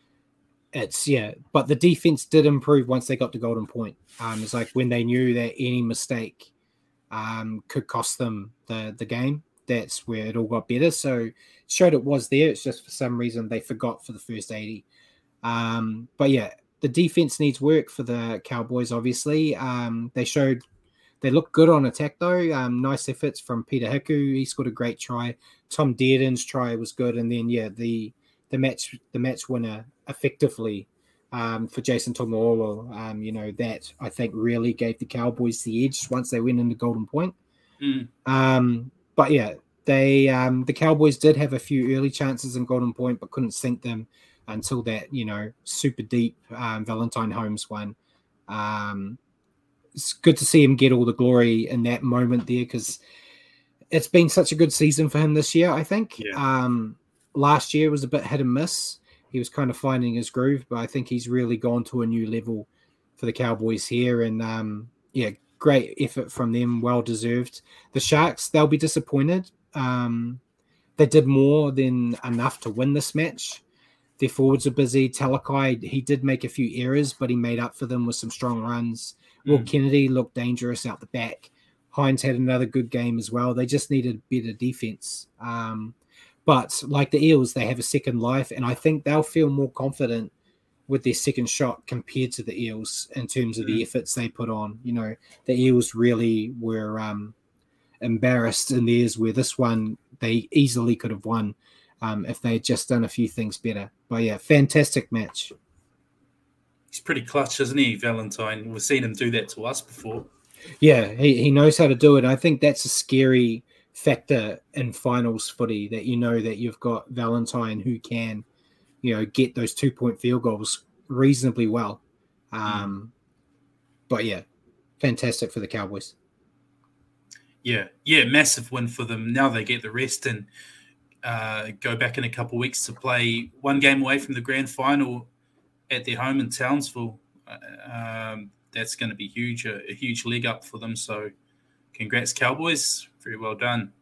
It's yeah, but the defense did improve once they got to golden point. Um, it's like when they knew that any mistake um, could cost them the, the game. That's where it all got better. So it showed it was there. It's just for some reason they forgot for the first eighty. Um, but yeah, the defense needs work for the Cowboys. Obviously, um, they showed they look good on attack though. Um, nice efforts from Peter Hiku. He scored a great try. Tom Dearden's try was good, and then yeah, the the match the match winner. Effectively um, for Jason Taumalolo, um, you know, that I think really gave the Cowboys the edge once they went into golden point. Mm. Um, but yeah, they um, the Cowboys did have a few early chances in golden point, but couldn't sink them until that, you know, super deep um, Valentine Holmes one. Um, it's good to see him get all the glory in that moment there because it's been such a good season for him this year, I think. Yeah. Um, last year was a bit hit and miss. He was kind of finding his groove, but I think he's really gone to a new level for the Cowboys here. And, um, yeah, great effort from them, well-deserved. The Sharks, they'll be disappointed. Um, they did more than enough to win this match. Their forwards are busy. Talakai, he did make a few errors, but he made up for them with some strong runs. Mm. Will Kennedy looked dangerous out the back. Hines had another good game as well. They just needed better defense. Um But like the Eels, they have a second life, and I think they'll feel more confident with their second shot compared to the Eels in terms of mm. the efforts they put on. You know, the Eels really were um, embarrassed in theirs, where this one they easily could have won um, if they had just done a few things better. But yeah, fantastic match. He's pretty clutch, isn't he, Valentine? We've seen him do that to us before. Yeah, he, he knows how to do it. I think that's a scary factor in finals footy, that you know that you've got Valentine who can, you know, get those two point field goals reasonably well. Um, mm. But yeah, fantastic for the Cowboys. Yeah, yeah, massive win for them. Now they get the rest and uh, go back in a couple of weeks to play one game away from the grand final at their home in Townsville. Um, that's going to be huge, a, a huge leg up for them. So congrats, Cowboys. Very well done.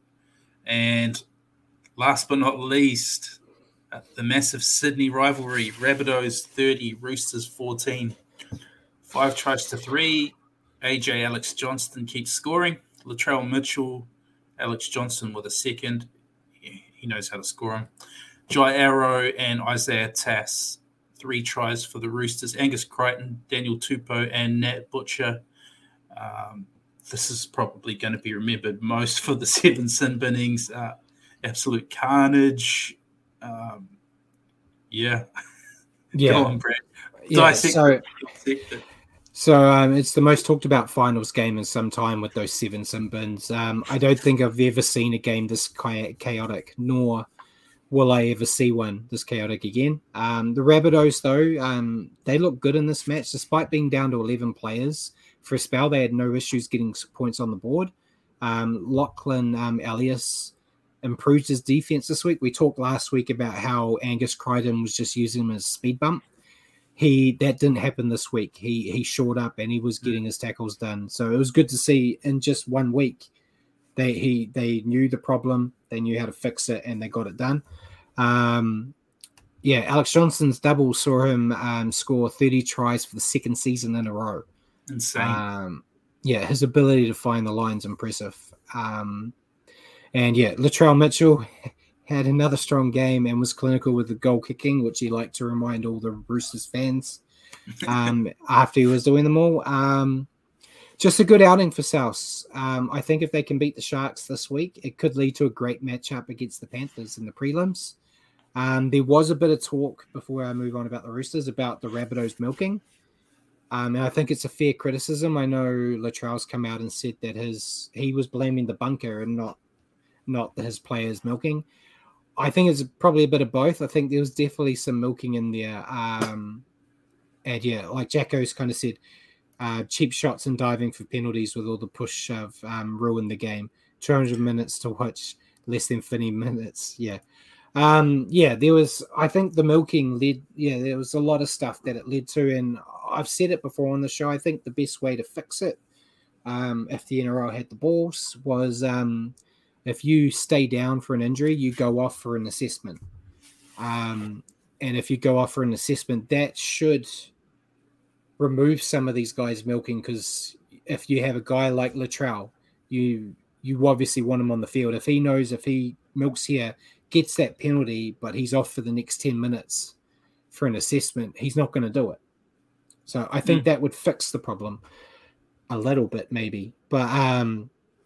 And last but not least, uh, the massive Sydney rivalry. Rabbitohs thirty, Roosters fourteen. Five tries to three. A J Alex Johnston keeps scoring. Latrell Mitchell, Alex Johnston with a second. He knows how to score him. Jai Arrow and Isaiah Tass, three tries for the Roosters. Angus Crichton, Daniel Tupou, and Nat Butcher. Um, this is probably going to be remembered most for the seven sin binnings. Uh, absolute carnage. Um, yeah. Yeah. Go on, Brad. Yeah, Dissect so, it. so um, it's the most talked about finals game in some time with those seven sin bins. Um, I don't think I've ever seen a game this chaotic, nor will I ever see one this chaotic again. Um, the Rabbitohs, though, um, they look good in this match, despite being down to eleven players. For a spell, they had no issues getting points on the board. Um, Lachlan um, Elias improved his defense this week. We talked last week about how Angus Crichton was just using him as speed bump. He that didn't happen this week. He he shored up and he was getting his tackles done. So it was good to see in just one week they he they knew the problem, they knew how to fix it, and they got it done. Um, yeah, Alex Johnson's double saw him um, score thirty tries for the second season in a row. Insane. Um, yeah, his ability to find the line's impressive. Um, and yeah, Latrell Mitchell had another strong game and was clinical with the goal kicking, which he liked to remind all the Roosters fans um, after he was doing them all. Um, just a good outing for South. Um, I think if they can beat the Sharks this week, it could lead to a great matchup against the Panthers in the prelims. Um, there was a bit of talk before I move on about the Roosters about the Rabbitohs milking. Um, and I think it's a fair criticism. I know Latrell's come out and said that his he was blaming the bunker and not not his players milking. I think it's probably a bit of both. I think there was definitely some milking in there. Um, and yeah, like Jacko's kind of said, uh, cheap shots and diving for penalties with all the push shove um, ruined the game. two hundred minutes to watch, less than fifty minutes. Yeah. Um, yeah, there was, I think the milking led, yeah, there was a lot of stuff that it led to. And I've said it before on the show. I think the best way to fix it, um, if the N R L had the balls, was um, if you stay down for an injury, you go off for an assessment. Um, and if you go off for an assessment, that should remove some of these guys milking, because if you have a guy like Latrell, you you obviously want him on the field. If he knows if he milks here, gets that penalty, but he's off for the next ten minutes for an assessment, he's not going to do it. So I think mm. that would fix the problem a little bit, maybe. But um,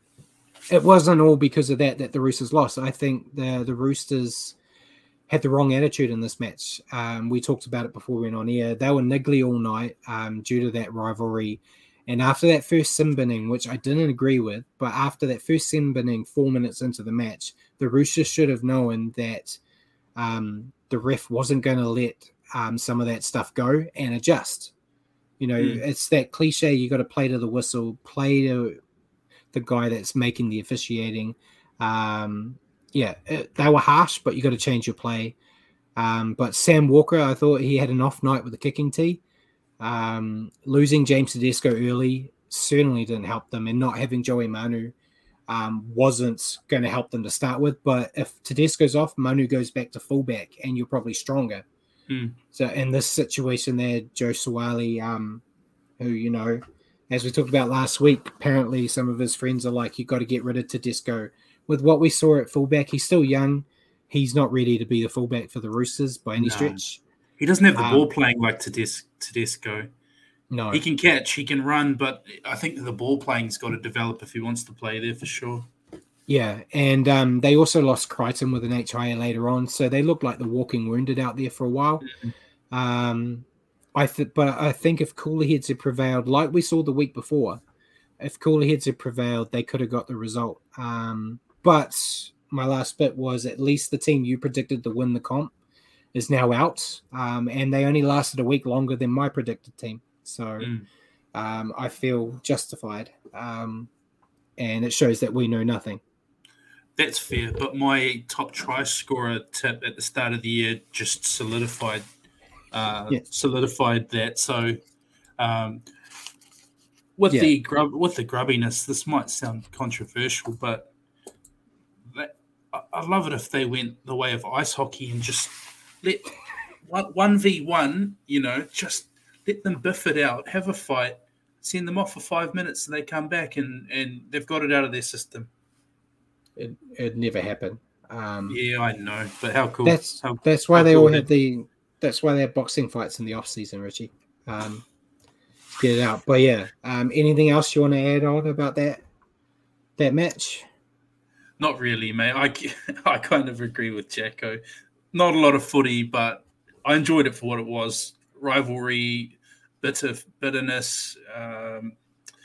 it wasn't all because of that that the Roosters lost. I think the, the Roosters had the wrong attitude in this match. Um, we talked about it before we went on air. They were niggly all night um, due to that rivalry. And after that first sin binning, which I didn't agree with, but after that first sin binning four minutes into the match, the Roosters should have known that um, the ref wasn't going to let um, some of that stuff go and adjust. You know, mm. it's that cliche, you got to play to the whistle, play to the guy that's making the officiating. Um, yeah, it, they were harsh, but you got to change your play. Um, but Sam Walker, I thought he had an off night with the kicking tee. Um, losing James Tedesco early certainly didn't help them, and not having Joey Manu um, wasn't going to help them to start with. But if Tedesco's off, Manu goes back to fullback, and you're probably stronger. Mm. So in this situation there, Joe Suwali, um, who, you know, as we talked about last week, apparently some of his friends are like, you got to get rid of Tedesco. With what we saw at fullback, he's still young. He's not ready to be the fullback for the Roosters by any no. stretch. He doesn't have the um, ball playing like Tedes- Tedesco. No. He can catch, he can run, but I think the ball playing's got to develop if he wants to play there for sure. Yeah, and um, they also lost Crichton with an H I A later on, so they looked like the walking wounded out there for a while. Mm-hmm. Um, I th- But I think if cooler heads had prevailed, like we saw the week before, if cooler heads had prevailed, they could have got the result. Um, but my last bit was at least the team you predicted to win the comp is now out, um, and they only lasted a week longer than my predicted team. So mm. um, I feel justified, um, and it shows that we know nothing. That's fair, but my top try scorer tip at the start of the year just solidified uh, yeah. solidified that. So um, with yeah. the grub, with the grubbiness, this might sound controversial, but that, I'd love it if they went the way of ice hockey and just let one v one, you know, just let them biff it out, have a fight, send them off for five minutes, and they come back and, and they've got it out of their system. It it never happened. Um, yeah, I know, but how cool! That's how, that's why they cool all have the. That's why they have boxing fights in the off season, Richie. Um, get it out, but yeah. Um, anything else you want to add on about that that match? Not really, mate. I I kind of agree with Jacko. Not a lot of footy, but I enjoyed it for what it was. Rivalry, bit of bitterness, um,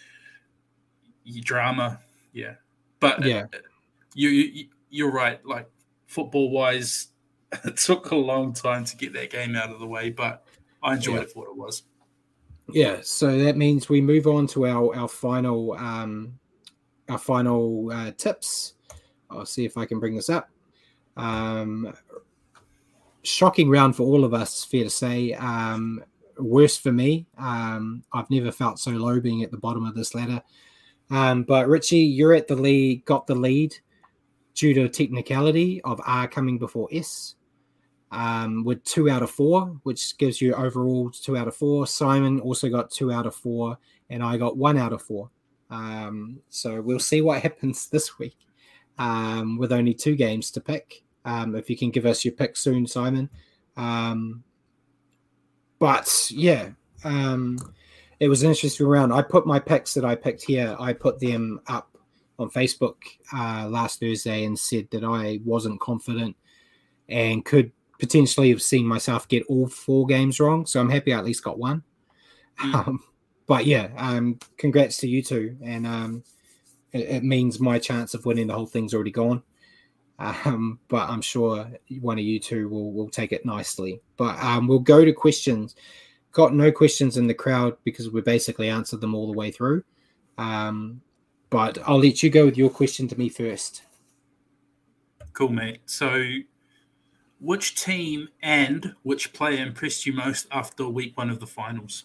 drama, yeah. But yeah. Uh, You, you you're right. Like football wise, it took a long time to get that game out of the way, but I enjoyed yeah. it for what it was. Yeah. So that means we move on to our our final um, our final uh, tips. I'll see if I can bring this up. Um, shocking round for all of us, fair to say. Um, worse for me. Um, I've never felt so low being at the bottom of this ladder. Um, but Richie, you're at the lead, got the lead due to technicality of R coming before S. Um, with two out of four, which gives you overall two out of four. Simon also got two out of four, and I got one out of four. Um, so we'll see what happens this week um, with only two games to pick. Um, if you can give us your pick soon, Simon. Um, but yeah, um, it was an interesting round. I put my picks that I picked here, I put them up on Facebook uh, last Thursday and said that I wasn't confident and could potentially have seen myself get all four games wrong. So I'm happy I at least got one. Mm. Um, but yeah, um, congrats to you two. And um, it, it means my chance of winning the whole thing's already gone. Um, but I'm sure one of you two will, will take it nicely. But um, we'll go to questions. Got no questions in the crowd because we basically answered them all the way through. Um, but I'll let you go with your question to me first. Cool, mate. So which team and which player impressed you most after week one of the finals?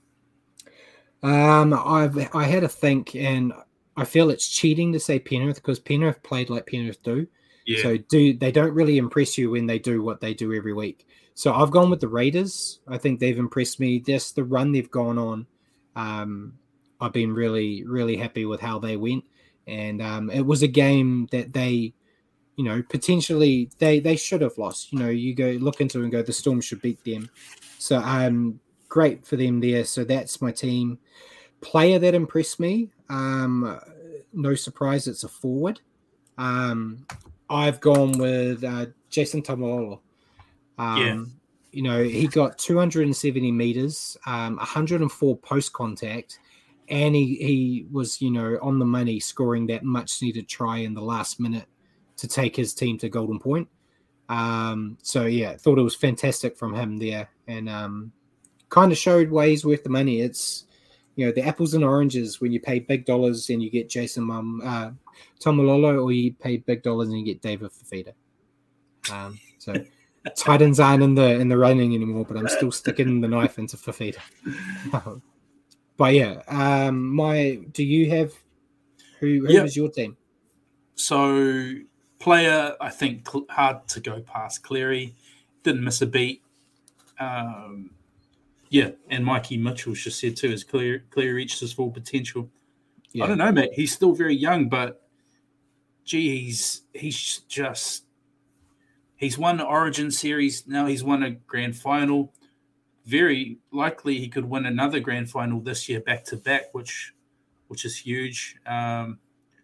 Um, I've I had a think, and I feel it's cheating to say Penrith because Penrith played like Penrith do. Yeah. So do they don't really impress you when they do what they do every week. So I've gone with the Raiders. I think they've impressed me. Just the run they've gone on. Um, I've been really, really happy with how they went, and um, it was a game that they. You know, potentially they, they should have lost. You know, you go look into it and go, the Storm should beat them. So um, great for them there. So that's my team. Player that impressed me, um, no surprise, it's a forward. Um, I've gone with uh, Jason Taumalolo. Um, yeah. You know, he got two hundred seventy meters, um, one hundred four post contact, and he, he was, you know, on the money scoring that much needed try in the last minute to take his team to Golden Point. Um, so, yeah, thought it was fantastic from him there and um, kind of showed why he's worth the money. It's, you know, the apples and oranges when you pay big dollars and you get Jason Mum, uh, Taumalolo, or you pay big dollars and you get David Fifita. Um, so Titans aren't in the in the running anymore, but I'm still sticking the knife into Fifita. But, yeah, um, my do you have who, who yep. was your team? So... Player, I think hard to go past Cleary. Didn't miss a beat. Um, yeah, and Mikey Mitchell's just said too, as Cleary, Cleary reached his full potential. Yeah. I don't know, mate. He's still very young, but gee, he's he's just he's won the Origin series. Now he's won a grand final. Very likely he could win another grand final this year back to back, which which is huge. Um,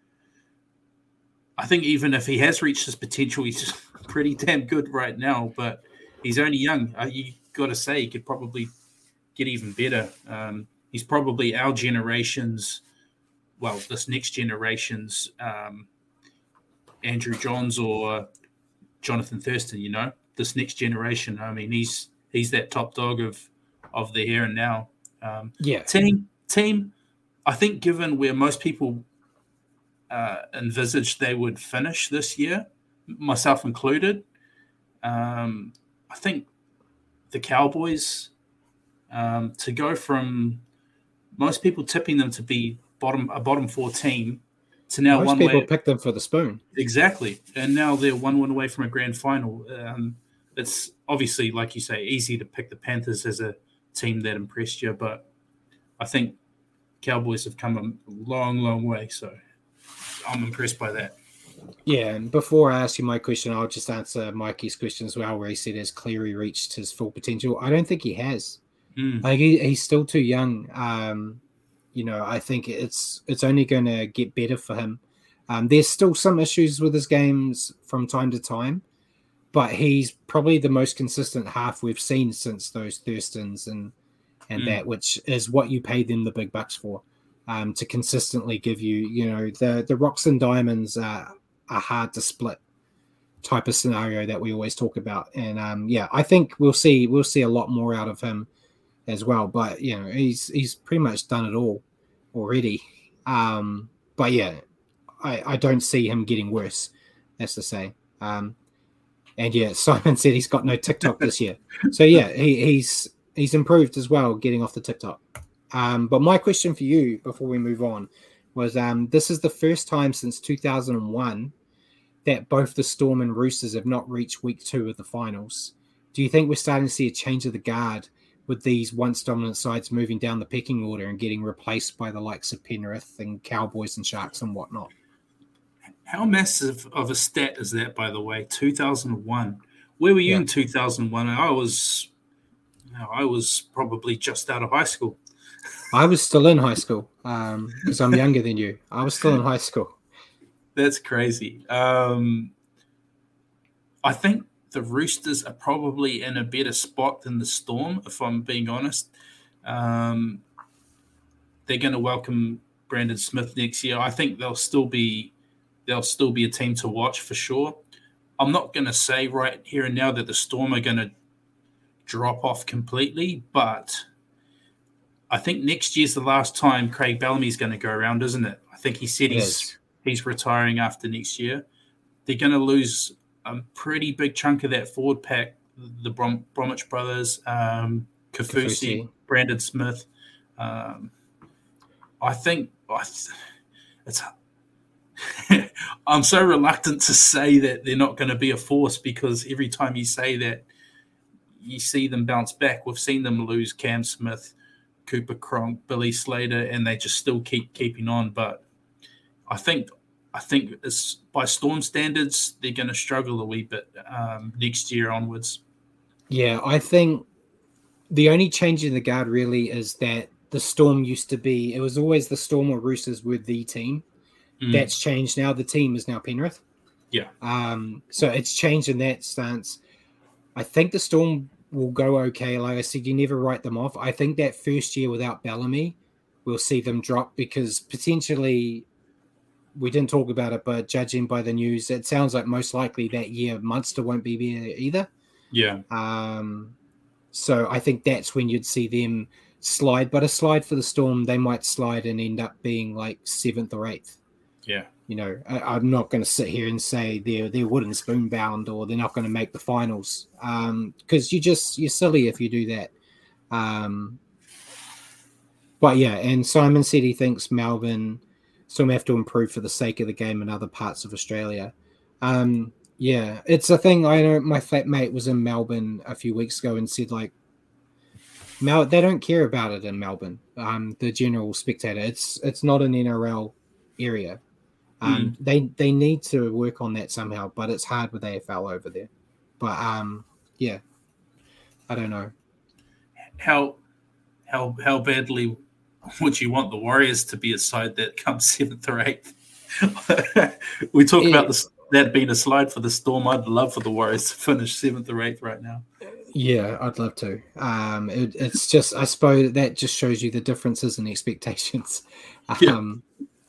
I think even if he has reached his potential, he's pretty damn good right now, but he's only young. Uh, you got to say he could probably get even better. Um, he's probably our generation's, well, this next generation's um, Andrew Johns or Jonathan Thurston, you know, this next generation. I mean, he's he's that top dog of of the here and now. Um, yeah. Team, team, I think given where most people Uh, envisaged they would finish this year, myself included. Um, I think the Cowboys, um, to go from most people tipping them to be bottom a bottom four team to now most one people way, pick them for the spoon. Exactly, and now they're one win away from a grand final. Um, it's obviously, like you say, easy to pick the Panthers as a team that impressed you, but I think Cowboys have come a long, long way. So I'm impressed by that. Yeah, and before I ask you my question, I'll just answer Mikey's question as well, where he said, has Cleary reached his full potential? I don't think he has. Mm. Like he, he's still too young. Um, you know, I think it's it's only going to get better for him. Um, there's still some issues with his games from time to time, but he's probably the most consistent half we've seen since those Thurstons and and mm. that, which is what you pay them the big bucks for. Um, to consistently give you, you know, the, the rocks and diamonds are, are hard to split type of scenario that we always talk about. And um, yeah, I think we'll see we'll see a lot more out of him as well. But you know, he's he's pretty much done it all already. Um, but yeah, I, I don't see him getting worse. That's to say. Um, and yeah, Simon said he's got no TikTok this year. So yeah, he, he's he's improved as well, getting off the TikTok. Um, but my question for you before we move on, was um, this is the first time since two thousand one that both the Storm and Roosters have not reached week two of the finals. Do you think we're starting to see a change of the guard with these once dominant sides moving down the pecking order and getting replaced by the likes of Penrith and Cowboys and Sharks and whatnot? How massive of a stat is that, by the way? two thousand one. Where were you Yeah. in two thousand one? I was, you know, I was probably just out of high school. I was still in high school because um, I'm younger than you. I was still in high school. That's crazy. Um, I think the Roosters are probably in a better spot than the Storm, if I'm being honest. Um, they're going to welcome Brandon Smith next year. I think they'll still be they'll still be a team to watch for sure. I'm not going to say right here and now that the Storm are going to drop off completely, but I think next year's the last time Craig Bellamy's going to go around, isn't it? I think he said It he's is. he's retiring after next year. They're going to lose a pretty big chunk of that forward pack, the Brom, Bromwich brothers, um, Kafusi, Kafusi. Brandon Smith. Um, I think I th- it's. I'm so reluctant to say that they're not going to be a force because every time you say that, you see them bounce back. We've seen them lose Cam Smith, Cooper Cronk, Billy Slater, and they just still keep keeping on. But I think I think it's, by Storm standards, they're going to struggle a wee bit um, next year onwards. Yeah, I think the only change in the guard really is that the Storm used to be, it was always the Storm or Roosters were the team. Mm. That's changed now. The team is now Penrith. Yeah. Um, so it's changed in that stance. I think the Storm will go okay. Like I said, you never write them off. I think that first year without Bellamy, we'll see them drop because potentially, we didn't talk about it, but judging by the news, it sounds like most likely that year Munster won't be there either. Yeah. Um, so I think that's when you'd see them slide. But a slide for the Storm, they might slide and end up being like seventh or eighth. Yeah. You know, I, I'm not going to sit here and say they're they're wooden spoon bound or they're not going to make the finals because um, you just you're silly if you do that. Um, but yeah, and Simon said he thinks Melbourne still have to improve for the sake of the game in other parts of Australia. Um, yeah, it's a thing. I know my flatmate was in Melbourne a few weeks ago and said like, Mel, they don't care about it in Melbourne. Um, the general spectator, it's it's not an N R L area. Um, mm. They they need to work on that somehow, but it's hard with A F L over there. But um, yeah, I don't know. How how how badly would you want the Warriors to be a side that comes seventh or eighth? We talk yeah. about this, that being a slide for the Storm. I'd love for the Warriors to finish seventh or eighth right now. Yeah, I'd love to. Um, it, it's just, I suppose that just shows you the differences in expectations. Yeah. Um,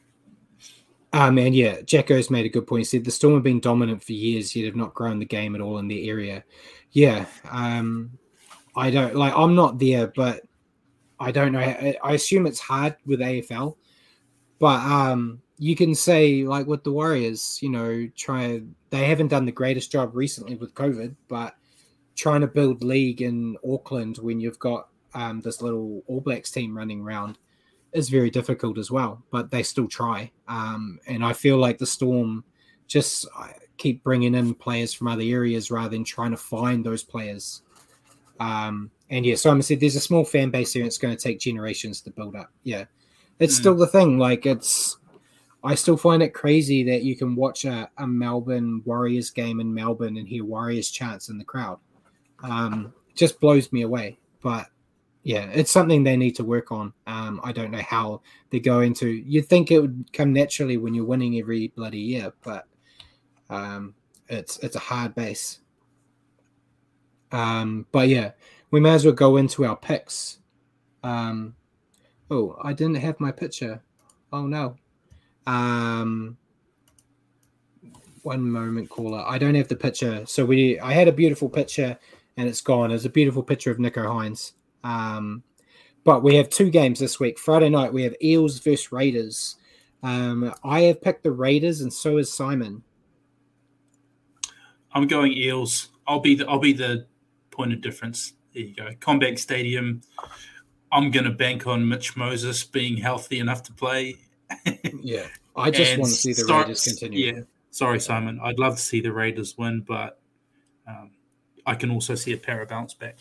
um, and yeah, Jacko's made a good point. He said the Storm have been dominant for years, yet have not grown the game at all in their area. Yeah, um, I don't like. I'm not there, but I don't know. I, I assume it's hard with A F L, but um, you can say like with the Warriors, you know, try. They haven't done the greatest job recently with COVID, but trying to build league in Auckland when you've got um, this little All Blacks team running around is very difficult as well, but they still try. Um, and I feel like the Storm just keep bringing in players from other areas rather than trying to find those players. Um, and yeah, Simon said there's a small fan base here and it's going to take generations to build up. Yeah, it's mm. still the thing. Like it's, I still find it crazy that you can watch a, a Melbourne Warriors game in Melbourne and hear Warriors chants in the crowd. Um, just blows me away. But yeah, it's something they need to work on. Um, I don't know how they go into. You'd think it would come naturally when you're winning every bloody year, but um, it's it's a hard base. Um, but yeah, we may as well go into our picks. Um, oh, I didn't have my picture. Oh no. Um, one moment, caller. I don't have the picture. So we, I had a beautiful picture. And it's gone. It's a beautiful picture of Nico Hines. Um, but we have two games this week. Friday night, we have Eels versus Raiders. Um, I have picked the Raiders, and so has Simon. I'm going Eels. I'll be the I'll be the point of difference. There you go. Combank Stadium. I'm going to bank on Mitch Moses being healthy enough to play, Yeah, I just And want to see the start- Raiders continue. Yeah, sorry, Simon. I'd love to see the Raiders win, but um, I can also see a pair of bounce back.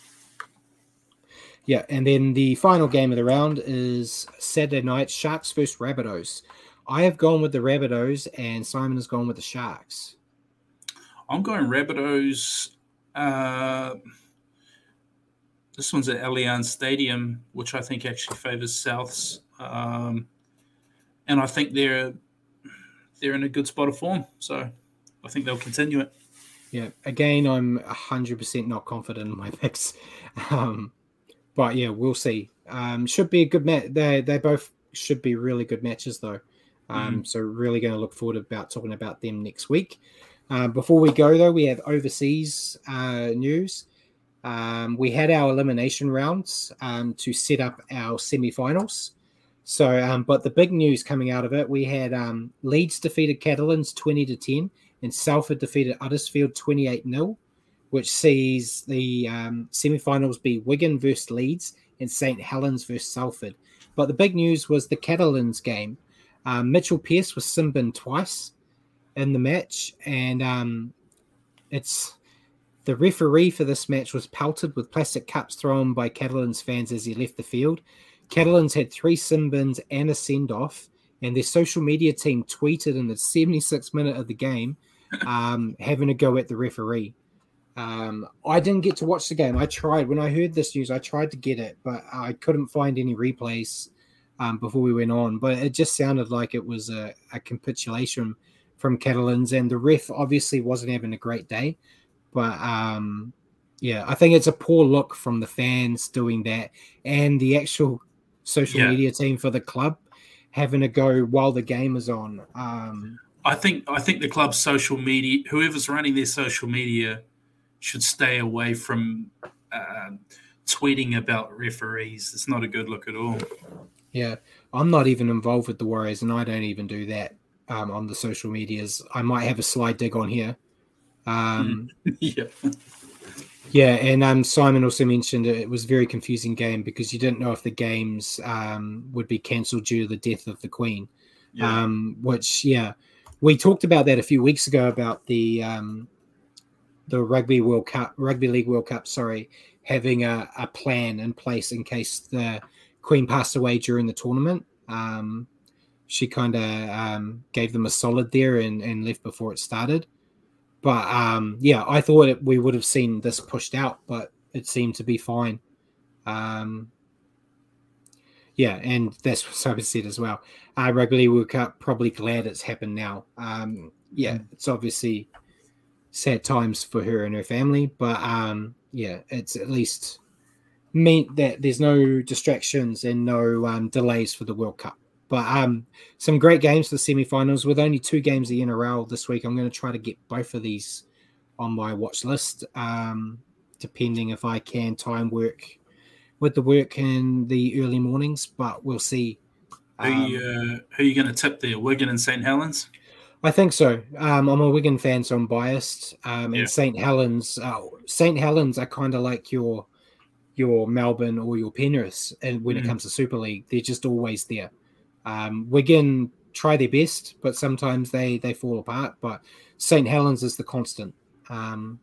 Yeah, and then the final game of the round is Saturday night, Sharks versus Rabbitohs. I have gone with the Rabbitohs, and Simon has gone with the Sharks. I'm going Rabbitohs. Uh, this one's at Allianz Stadium, which I think actually favors Souths. Um, and I think they're they're in a good spot of form, so I think they'll continue it. Yeah, again, I'm one hundred percent not confident in my picks. Um, but yeah, we'll see. Um, should be a good match. They they both should be really good matches, though. Um, mm. So really going to look forward to about talking about them next week. Um, before we go, though, we have overseas uh, news. Um, we had our elimination rounds um, to set up our semi-finals. So, um, but the big news coming out of it, we had um, Leeds defeated Catalans twenty to ten, and Salford defeated Huddersfield twenty-eight nil, which sees the um, semi-finals be Wigan versus Leeds and Saint Helens versus Salford. But the big news was the Catalans game. Um, Mitchell Pearce was sin-binned twice in the match, and um, it's the referee for this match was pelted with plastic cups thrown by Catalans fans as he left the field. Catalans had three sin bins and a send-off, and their social media team tweeted in the seventy-sixth minute of the game um, having a go at the referee. Um, I didn't get to watch the game. I tried. When I heard this news, I tried to get it, but I couldn't find any replays um, before we went on. But it just sounded like it was a, a capitulation from Catalans, and the ref obviously wasn't having a great day. But um, yeah, I think it's a poor look from the fans doing that, and the actual social yeah. media team for the club having a go while the game is on. Um, I think I think the club's social media, whoever's running their social media, should stay away from uh, tweeting about referees. It's not a good look at all. Yeah, I'm not even involved with the Warriors, and I don't even do that um, on the social medias. I might have a sly dig on here. Um, yeah. Yeah, and um, Simon also mentioned it was a very confusing game because you didn't know if the games um, would be cancelled due to the death of the Queen. Yeah. Um, which, yeah, we talked about that a few weeks ago about the um, the Rugby World Cup, Rugby League World Cup, sorry, having a, a plan in place in case the Queen passed away during the tournament. Um, she kind of um, gave them a solid there and, and left before it started. But, um, yeah, I thought it, we would have seen this pushed out, but it seemed to be fine. Um, yeah, and that's what Simon said as well. Uh, Rugby League World Cup, probably glad it's happened now. Um, yeah, it's obviously sad times for her and her family, but, um, yeah, it's at least meant that there's no distractions and no um, delays for the World Cup. But um, some great games for the semi-finals with only two games of the N R L this week. I'm going to try to get both of these on my watch list, um, depending if I can time work with the work in the early mornings, but we'll see. Um, who, you, uh, who are you going to tip there, Wigan and Saint Helens? I think so. Um, I'm a Wigan fan, so I'm biased. Um, yeah. And Saint Helens, uh, Saint Helens are kind of like your your Melbourne or your Penrith, and when mm. it comes to Super League, they're just always there. Um, Wigan try their best, but sometimes they, they fall apart. But Saint Helens is the constant. Um,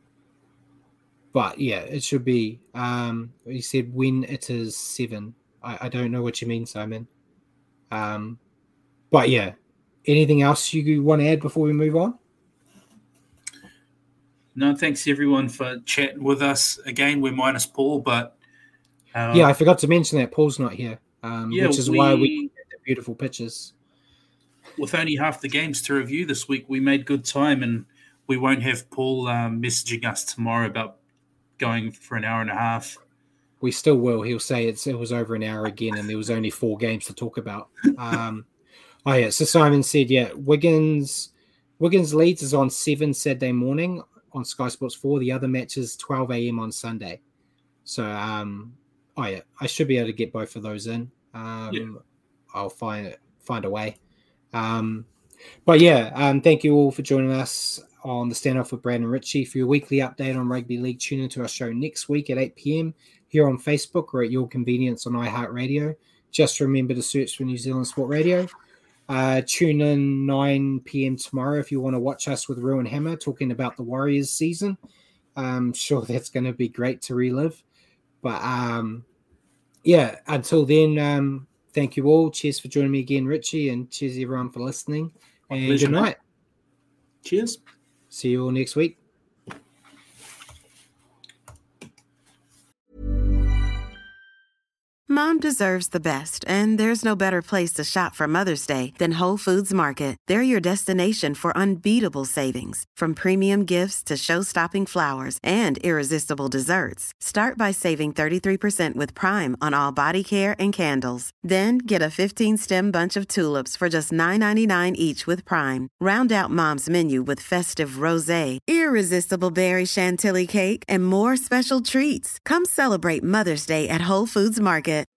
but yeah, it should be. Um, he said when it is seven. I, I don't know what you mean, Simon. Um, but yeah, anything else you want to add before we move on? No, thanks everyone for chatting with us. Again, we're minus Paul, but uh, yeah, I forgot to mention that Paul's not here, um, yeah, which is we, why we. Beautiful pictures. With only half the games to review this week, we made good time, and we won't have Paul um, messaging us tomorrow about going for an hour and a half. We still will. He'll say it's it was over an hour again, and there was only four games to talk about. Um, oh yeah. So Simon said, yeah, Wiggins, Wiggins Leeds is on seven Saturday morning on Sky Sports four. The other match is twelve a.m. on Sunday. So um, oh yeah, I should be able to get both of those in. Um, yeah. I'll find find a way. Um, but yeah, um, thank you all for joining us on the Standoff with Brad and Richie. For your weekly update on Rugby League, tune into our show next week at eight p.m. here on Facebook or at your convenience on iHeartRadio. Just remember to search for New Zealand Sport Radio. Uh, tune in nine p.m. tomorrow if you want to watch us with Ruin Hammer talking about the Warriors season. I'm sure that's going to be great to relive. But um, yeah, until then, um, thank you all. Cheers for joining me again, Richie, and cheers everyone for listening. My and pleasure, good night. mate. Cheers. See you all next week. Mom deserves the best, and there's no better place to shop for Mother's Day than Whole Foods Market. They're your destination for unbeatable savings, from premium gifts to show-stopping flowers and irresistible desserts. Start by saving thirty-three percent with Prime on all body care and candles. Then get a fifteen-stem bunch of tulips for just nine ninety-nine each with Prime. Round out Mom's menu with festive rosé, irresistible berry chantilly cake, and more special treats. Come celebrate Mother's Day at Whole Foods Market.